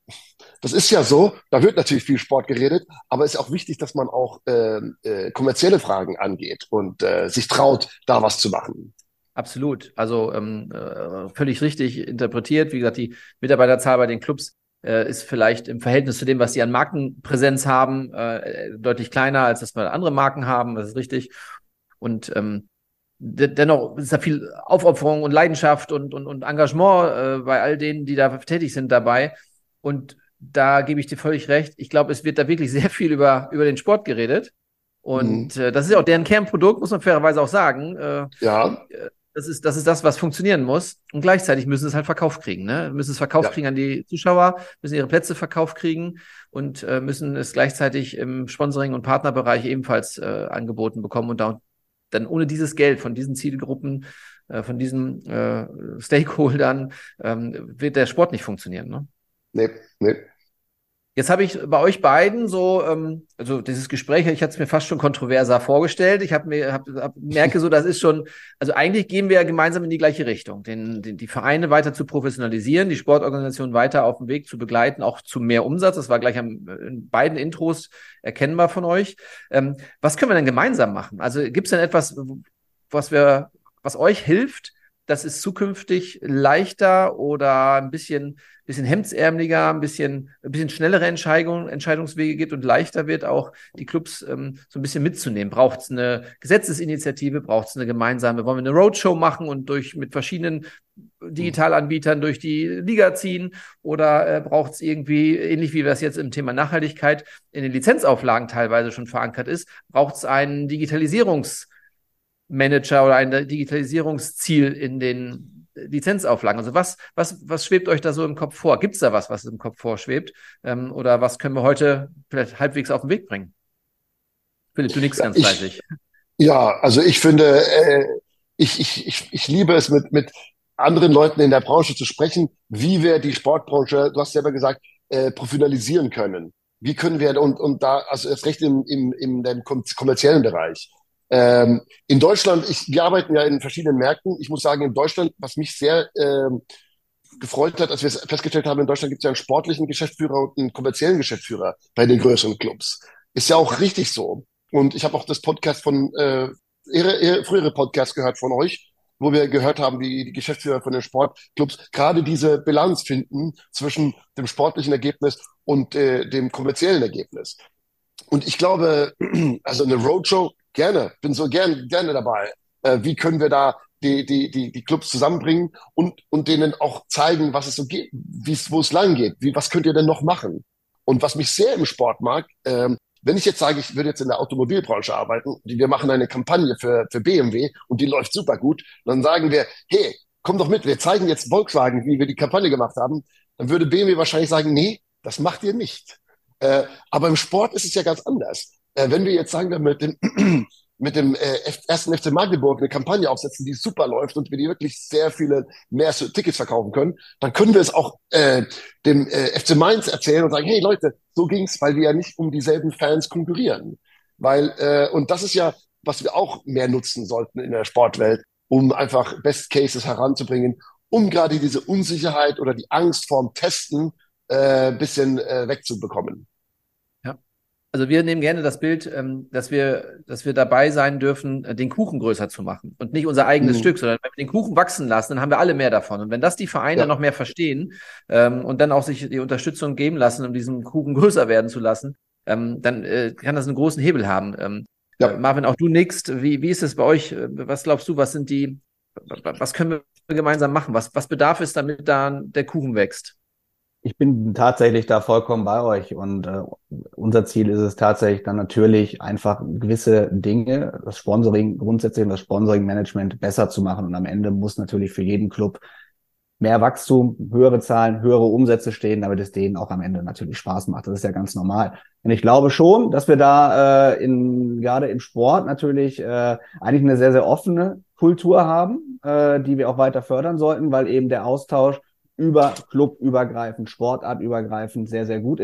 Das ist ja so, da wird natürlich viel Sport geredet, aber es ist auch wichtig, dass man auch äh, äh, kommerzielle Fragen angeht und äh, sich traut, da was zu machen. Absolut. Also ähm, äh, völlig richtig interpretiert. Wie gesagt, die Mitarbeiterzahl bei den Clubs äh, ist vielleicht im Verhältnis zu dem, was sie an Markenpräsenz haben, äh, deutlich kleiner, als das mal andere Marken haben. Das ist richtig. Und ähm, de- dennoch ist da viel Aufopferung und Leidenschaft und, und, und Engagement äh, bei all denen, die da tätig sind, dabei. Und da gebe ich dir völlig recht. Ich glaube, es wird da wirklich sehr viel über, über den Sport geredet. Mhm. Und äh, das ist ja auch deren Kernprodukt, muss man fairerweise auch sagen. Äh, Ja, das ist, das ist das, was funktionieren muss. Und gleichzeitig müssen sie es halt verkauft kriegen, ne? Müssen es verkauft ja. kriegen an die Zuschauer, müssen ihre Plätze verkauft kriegen und äh, müssen es gleichzeitig im Sponsoring- und Partnerbereich ebenfalls äh, angeboten bekommen. Und da, dann ohne dieses Geld von diesen Zielgruppen, äh, von diesen äh, Stakeholdern, ähm, wird der Sport nicht funktionieren, ne? Nee, nee. Jetzt habe ich bei euch beiden so, ähm, also dieses Gespräch, ich hatte es mir fast schon kontroverser vorgestellt. Ich habe mir, hab, hab, merke so, das ist schon, also eigentlich gehen wir ja gemeinsam in die gleiche Richtung, den, den, die Vereine weiter zu professionalisieren, die Sportorganisation weiter auf dem Weg zu begleiten, auch zu mehr Umsatz. Das war gleich am, in beiden Intros erkennbar von euch. Ähm, was können wir denn gemeinsam machen? Also gibt es denn etwas, was wir, was euch hilft, dass es zukünftig leichter oder ein bisschen, bisschen hemdsärmeliger, ein bisschen, ein bisschen schnellere Entscheidungen, Entscheidungswege gibt und leichter wird, auch die Clubs ähm, so ein bisschen mitzunehmen? Braucht es eine Gesetzesinitiative? Braucht es eine gemeinsame? Wollen wir eine Roadshow machen und durch mit verschiedenen Digitalanbietern durch die Liga ziehen? Oder äh, braucht es irgendwie, ähnlich wie das jetzt im Thema Nachhaltigkeit in den Lizenzauflagen teilweise schon verankert ist, braucht es einen Digitalisierungs- Manager oder ein Digitalisierungsziel in den Lizenzauflagen? Also was, was, was schwebt euch da so im Kopf vor? Gibt es da was, was im Kopf vorschwebt? Ähm, oder was können wir heute vielleicht halbwegs auf den Weg bringen? Philipp, du nix Ja, ganz ich, fleißig. ja, also ich finde, äh, ich, ich, ich, ich liebe es, mit, mit anderen Leuten in der Branche zu sprechen, wie wir die Sportbranche, du hast selber gesagt, äh, professionalisieren können. Wie können wir, und, und da, also erst recht im, im, im, im kommerziellen Bereich. Ähm, in Deutschland, ich, wir arbeiten ja in verschiedenen Märkten. Ich muss sagen, in Deutschland, was mich sehr ähm, gefreut hat, als wir es festgestellt haben, in Deutschland gibt es ja einen sportlichen Geschäftsführer und einen kommerziellen Geschäftsführer bei den größeren Clubs. Ist ja auch Ja. richtig so. Und ich habe auch das Podcast von, äh, ihre, ihre frühere Podcast gehört von euch, wo wir gehört haben, wie die Geschäftsführer von den Sportclubs gerade diese Bilanz finden zwischen dem sportlichen Ergebnis und äh, dem kommerziellen Ergebnis. Und ich glaube, also eine Roadshow, gerne, bin so gern, gerne dabei. Äh, wie können wir da die, die, die, die Clubs zusammenbringen und, und denen auch zeigen, was es so geht, wie es, wo es lang geht, wie, was könnt ihr denn noch machen? Und was mich sehr im Sport mag, ähm, wenn ich jetzt sage, ich würde jetzt in der Automobilbranche arbeiten, die, wir machen eine Kampagne für, für B M W und die läuft super gut, dann sagen wir, hey, komm doch mit, wir zeigen jetzt Volkswagen, wie wir die Kampagne gemacht haben, dann würde B M W wahrscheinlich sagen, nee, das macht ihr nicht. Äh, aber im Sport ist es ja ganz anders. Äh, wenn wir jetzt sagen, wir mit dem, mit dem äh, ersten F C Magdeburg eine Kampagne aufsetzen, die super läuft und wir die wirklich sehr viele mehr Tickets verkaufen können, dann können wir es auch äh, dem äh, F C Mainz erzählen und sagen, hey Leute, so ging's, weil wir ja nicht um dieselben Fans konkurrieren. Weil, äh, und das ist ja, was wir auch mehr nutzen sollten in der Sportwelt, um einfach Best Cases heranzubringen, um gerade diese Unsicherheit oder die Angst vorm Testen äh, bisschen äh, wegzubekommen. Ja. Also wir nehmen gerne das Bild, ähm, dass wir, dass wir dabei sein dürfen, äh, den Kuchen größer zu machen und nicht unser eigenes Mhm. Stück, sondern wenn wir den Kuchen wachsen lassen, dann haben wir alle mehr davon. Und wenn das die Vereine Ja. noch mehr verstehen ähm, und dann auch sich die Unterstützung geben lassen, um diesen Kuchen größer werden zu lassen, ähm, dann äh, kann das einen großen Hebel haben. Ähm, Ja. äh, Marvin, auch du nickst. Wie, wie ist es bei euch? Was glaubst du, was sind die, was können wir gemeinsam machen? Was, was bedarf es, damit da der Kuchen wächst? Ich bin tatsächlich da vollkommen bei euch und äh, unser Ziel ist es tatsächlich dann natürlich einfach gewisse Dinge, das Sponsoring grundsätzlich und das Sponsoring-Management besser zu machen und am Ende muss natürlich für jeden Club mehr Wachstum, höhere Zahlen, höhere Umsätze stehen, damit es denen auch am Ende natürlich Spaß macht. Das ist ja ganz normal. Und ich glaube schon, dass wir da äh, in gerade im Sport natürlich äh, eigentlich eine sehr, sehr offene Kultur haben, äh, die wir auch weiter fördern sollten, weil eben der Austausch über clubübergreifend, sportartübergreifend sehr, sehr gut ist.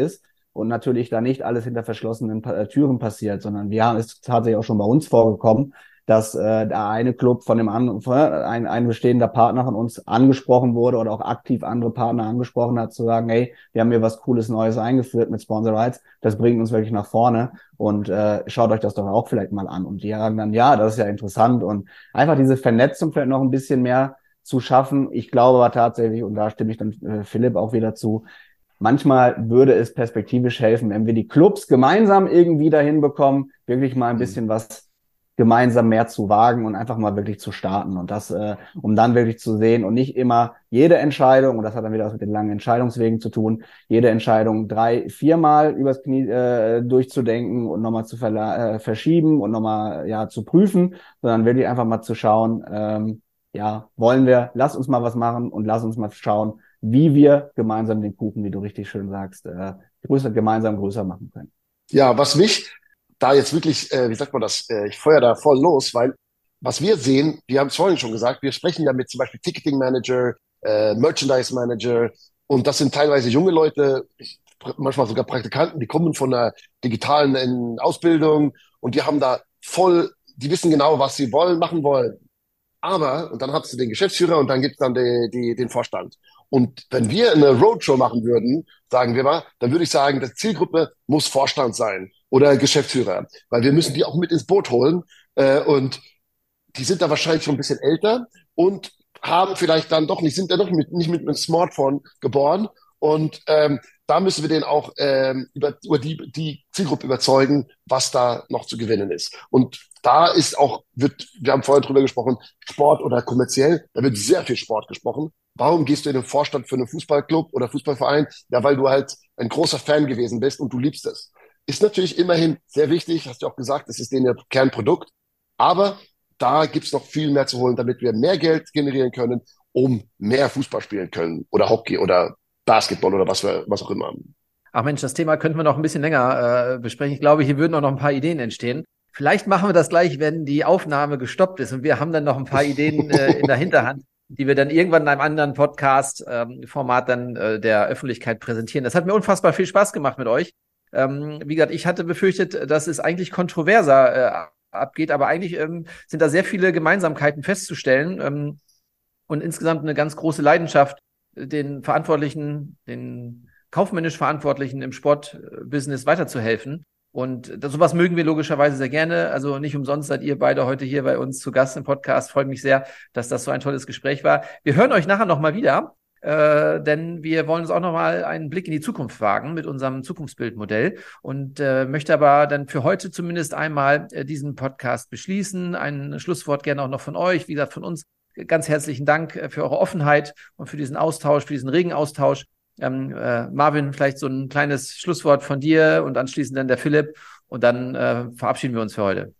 und natürlich da nicht alles hinter verschlossenen pa- Türen passiert, sondern wir haben es tatsächlich auch schon bei uns vorgekommen, dass äh, der eine Club von dem anderen, von, ein, ein bestehender Partner von uns angesprochen wurde oder auch aktiv andere Partner angesprochen hat, zu sagen, hey, wir haben hier was Cooles Neues eingeführt mit Sponsor Rights, das bringt uns wirklich nach vorne und äh, schaut euch das doch auch vielleicht mal an. Und die sagen dann, ja, das ist ja interessant und einfach diese Vernetzung vielleicht noch ein bisschen mehr zu schaffen. Ich glaube aber tatsächlich, und da stimme ich dann äh, Philipp auch wieder zu, manchmal würde es perspektivisch helfen, wenn wir die Clubs gemeinsam irgendwie dahin bekommen, wirklich mal ein bisschen was gemeinsam mehr zu wagen und einfach mal wirklich zu starten und das, äh, um dann wirklich zu sehen und nicht immer jede Entscheidung, und das hat dann wieder was mit den langen Entscheidungswegen zu tun, jede Entscheidung drei, viermal übers Knie äh, durchzudenken und nochmal zu verla- äh, verschieben und nochmal ja zu prüfen, sondern wirklich einfach mal zu schauen, ähm, ja, wollen wir, lass uns mal was machen und lass uns mal schauen, wie wir gemeinsam den Kuchen, wie du richtig schön sagst, äh, größer, gemeinsam größer machen können. Ja, was mich da jetzt wirklich, äh, wie sagt man das, äh, ich feuer da voll los, weil was wir sehen, wir haben es vorhin schon gesagt, wir sprechen ja mit zum Beispiel Ticketing Manager, äh, Merchandise Manager und das sind teilweise junge Leute, ich, manchmal sogar Praktikanten, die kommen von einer digitalen in Ausbildung und die haben da voll, die wissen genau, was sie wollen, machen wollen. Aber, und dann hast du den Geschäftsführer und dann gibt's dann die, die, den Vorstand. Und wenn wir eine Roadshow machen würden, sagen wir mal, dann würde ich sagen, die Zielgruppe muss Vorstand sein oder Geschäftsführer, weil wir müssen die auch mit ins Boot holen. Äh, und die sind da wahrscheinlich schon ein bisschen älter und haben vielleicht dann doch nicht, sind ja doch mit, nicht mit einem Smartphone geboren. Und ähm, da müssen wir den auch ähm, über, über die, die Zielgruppe überzeugen, was da noch zu gewinnen ist. Und da ist auch, wird, wir haben vorhin drüber gesprochen, Sport oder kommerziell, da wird sehr viel Sport gesprochen. Warum gehst du in den Vorstand für einen Fußballclub oder Fußballverein? Ja, weil du halt ein großer Fan gewesen bist und du liebst es. Ist natürlich immerhin sehr wichtig, hast du auch gesagt, das ist denen ihr Kernprodukt. Aber da gibt's noch viel mehr zu holen, damit wir mehr Geld generieren können, um mehr Fußball spielen können oder Hockey oder Basketball oder was wir, was auch immer. Ach Mensch, das Thema könnten wir noch ein bisschen länger äh, besprechen. Ich glaube, hier würden auch noch ein paar Ideen entstehen. Vielleicht machen wir das gleich, wenn die Aufnahme gestoppt ist und wir haben dann noch ein paar Ideen äh, in der Hinterhand, die wir dann irgendwann in einem anderen Podcast-Format ähm, dann äh, der Öffentlichkeit präsentieren. Das hat mir unfassbar viel Spaß gemacht mit euch. Ähm, wie gesagt, ich hatte befürchtet, dass es eigentlich kontroverser äh, abgeht, aber eigentlich ähm, sind da sehr viele Gemeinsamkeiten festzustellen ähm, und insgesamt eine ganz große Leidenschaft, den Verantwortlichen, den kaufmännisch Verantwortlichen im Sportbusiness weiterzuhelfen. Und das, sowas mögen wir logischerweise sehr gerne. Also nicht umsonst seid ihr beide heute hier bei uns zu Gast im Podcast. Freut mich sehr, dass das so ein tolles Gespräch war. Wir hören euch nachher nochmal wieder, äh, denn wir wollen uns auch nochmal einen Blick in die Zukunft wagen mit unserem Zukunftsbildmodell und äh, möchte aber dann für heute zumindest einmal äh, diesen Podcast beschließen. Ein Schlusswort gerne auch noch von euch, wie gesagt, von uns. Ganz herzlichen Dank äh, für eure Offenheit und für diesen Austausch, für diesen regen Austausch. Ähm, äh, Marvin, vielleicht so ein kleines Schlusswort von dir und anschließend dann der Philipp und dann äh, verabschieden wir uns für heute.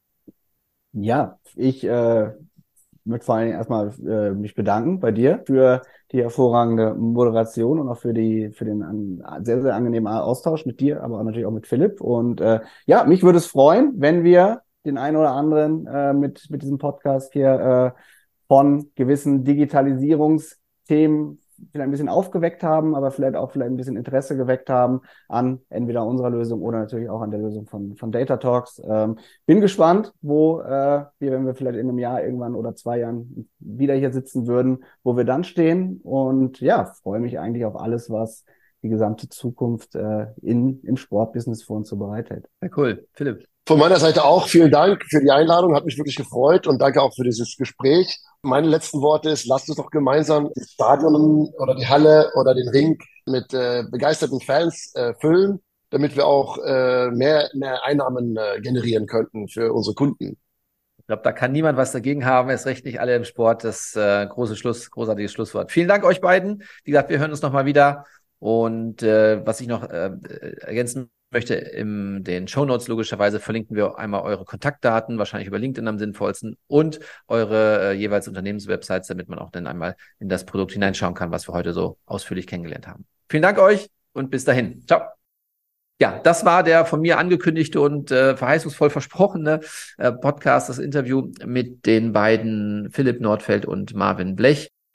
Ja, ich äh, möchte vor allen Dingen erstmal äh, mich bedanken bei dir für die hervorragende Moderation und auch für die für den an, sehr, sehr angenehmen Austausch mit dir, aber auch natürlich auch mit Philipp. Und äh, ja, mich würde es freuen, wenn wir den einen oder anderen äh, mit mit diesem Podcast hier äh, von gewissen Digitalisierungsthemen vielleicht ein bisschen aufgeweckt haben, aber vielleicht auch vielleicht ein bisschen Interesse geweckt haben an entweder unserer Lösung oder natürlich auch an der Lösung von von Data Talks. Ähm, bin gespannt, wo äh, wir, wenn wir vielleicht in einem Jahr irgendwann oder zwei Jahren wieder hier sitzen würden, wo wir dann stehen. Und ja, freue mich eigentlich auf alles, was die gesamte Zukunft äh, in im Sportbusiness für uns so bereithält. Ja, cool. Philipp. Von meiner Seite auch vielen Dank für die Einladung, hat mich wirklich gefreut und danke auch für dieses Gespräch. Meine letzten Worte ist, lasst uns doch gemeinsam das Stadion oder die Halle oder den Ring mit äh, begeisterten Fans äh, füllen, damit wir auch äh, mehr, mehr Einnahmen äh, generieren könnten für unsere Kunden. Ich glaube, da kann niemand was dagegen haben, erst recht nicht alle im Sport. Das äh, große Schluss, großartiges Schlusswort. Vielen Dank euch beiden. Wie gesagt, wir hören uns nochmal wieder. Und äh, was ich noch äh, ergänzen möchte, in den Shownotes logischerweise verlinken wir einmal eure Kontaktdaten, wahrscheinlich über LinkedIn am sinnvollsten, und eure äh, jeweils Unternehmenswebsites, damit man auch dann einmal in das Produkt hineinschauen kann, was wir heute so ausführlich kennengelernt haben. Vielen Dank euch und bis dahin. Ciao. Ja, das war der von mir angekündigte und äh, verheißungsvoll versprochene äh, Podcast, das Interview mit den beiden Philipp Nordfeld und Marvin Blech.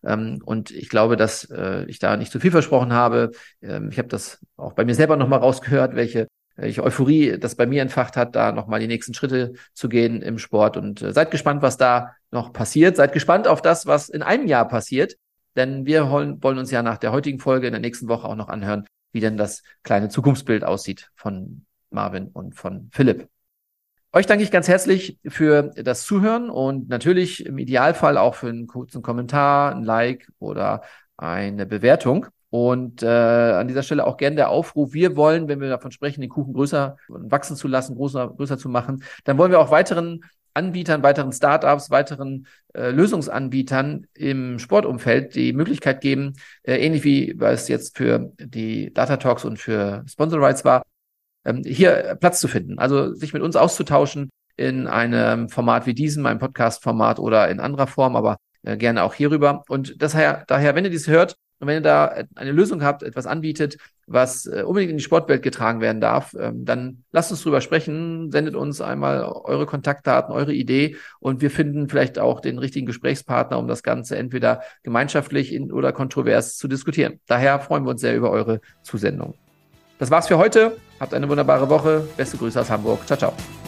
Ähm, und ich glaube, dass äh, ich da nicht zu viel versprochen habe. Ähm, ich habe das auch bei mir selber nochmal rausgehört, welche welche Euphorie das bei mir entfacht hat, da nochmal die nächsten Schritte zu gehen im Sport. Und äh, seid gespannt, was da noch passiert. Seid gespannt auf das, was in einem Jahr passiert. Denn wir wollen, wollen uns ja nach der heutigen Folge in der nächsten Woche auch noch anhören, wie denn das kleine Zukunftsbild aussieht von Marvin und von Philipp. Euch danke ich ganz herzlich für das Zuhören und natürlich im Idealfall auch für einen kurzen Kommentar, ein Like oder eine Bewertung. Und äh, an dieser Stelle auch gerne der Aufruf, wir wollen, wenn wir davon sprechen, den Kuchen größer wachsen zu lassen, größer, größer zu machen, dann wollen wir auch weiteren Anbietern, weiteren Startups, weiteren äh, Lösungsanbietern im Sportumfeld die Möglichkeit geben, äh, ähnlich wie es jetzt für die Data Talks und für Sponsor Rights war, ähm, hier Platz zu finden. Also sich mit uns auszutauschen in einem Format wie diesem, einem Podcast-Format oder in anderer Form, aber äh, gerne auch hierüber. Und daher, daher, wenn ihr dies hört, und wenn ihr da eine Lösung habt, etwas anbietet, was äh, unbedingt in die Sportwelt getragen werden darf, ähm, dann lasst uns drüber sprechen, sendet uns einmal eure Kontaktdaten, eure Idee und wir finden vielleicht auch den richtigen Gesprächspartner, um das Ganze entweder gemeinschaftlich in, oder kontrovers zu diskutieren. Daher freuen wir uns sehr über eure Zusendung. Das war's für heute. Habt eine wunderbare Woche. Beste Grüße aus Hamburg. Ciao, ciao.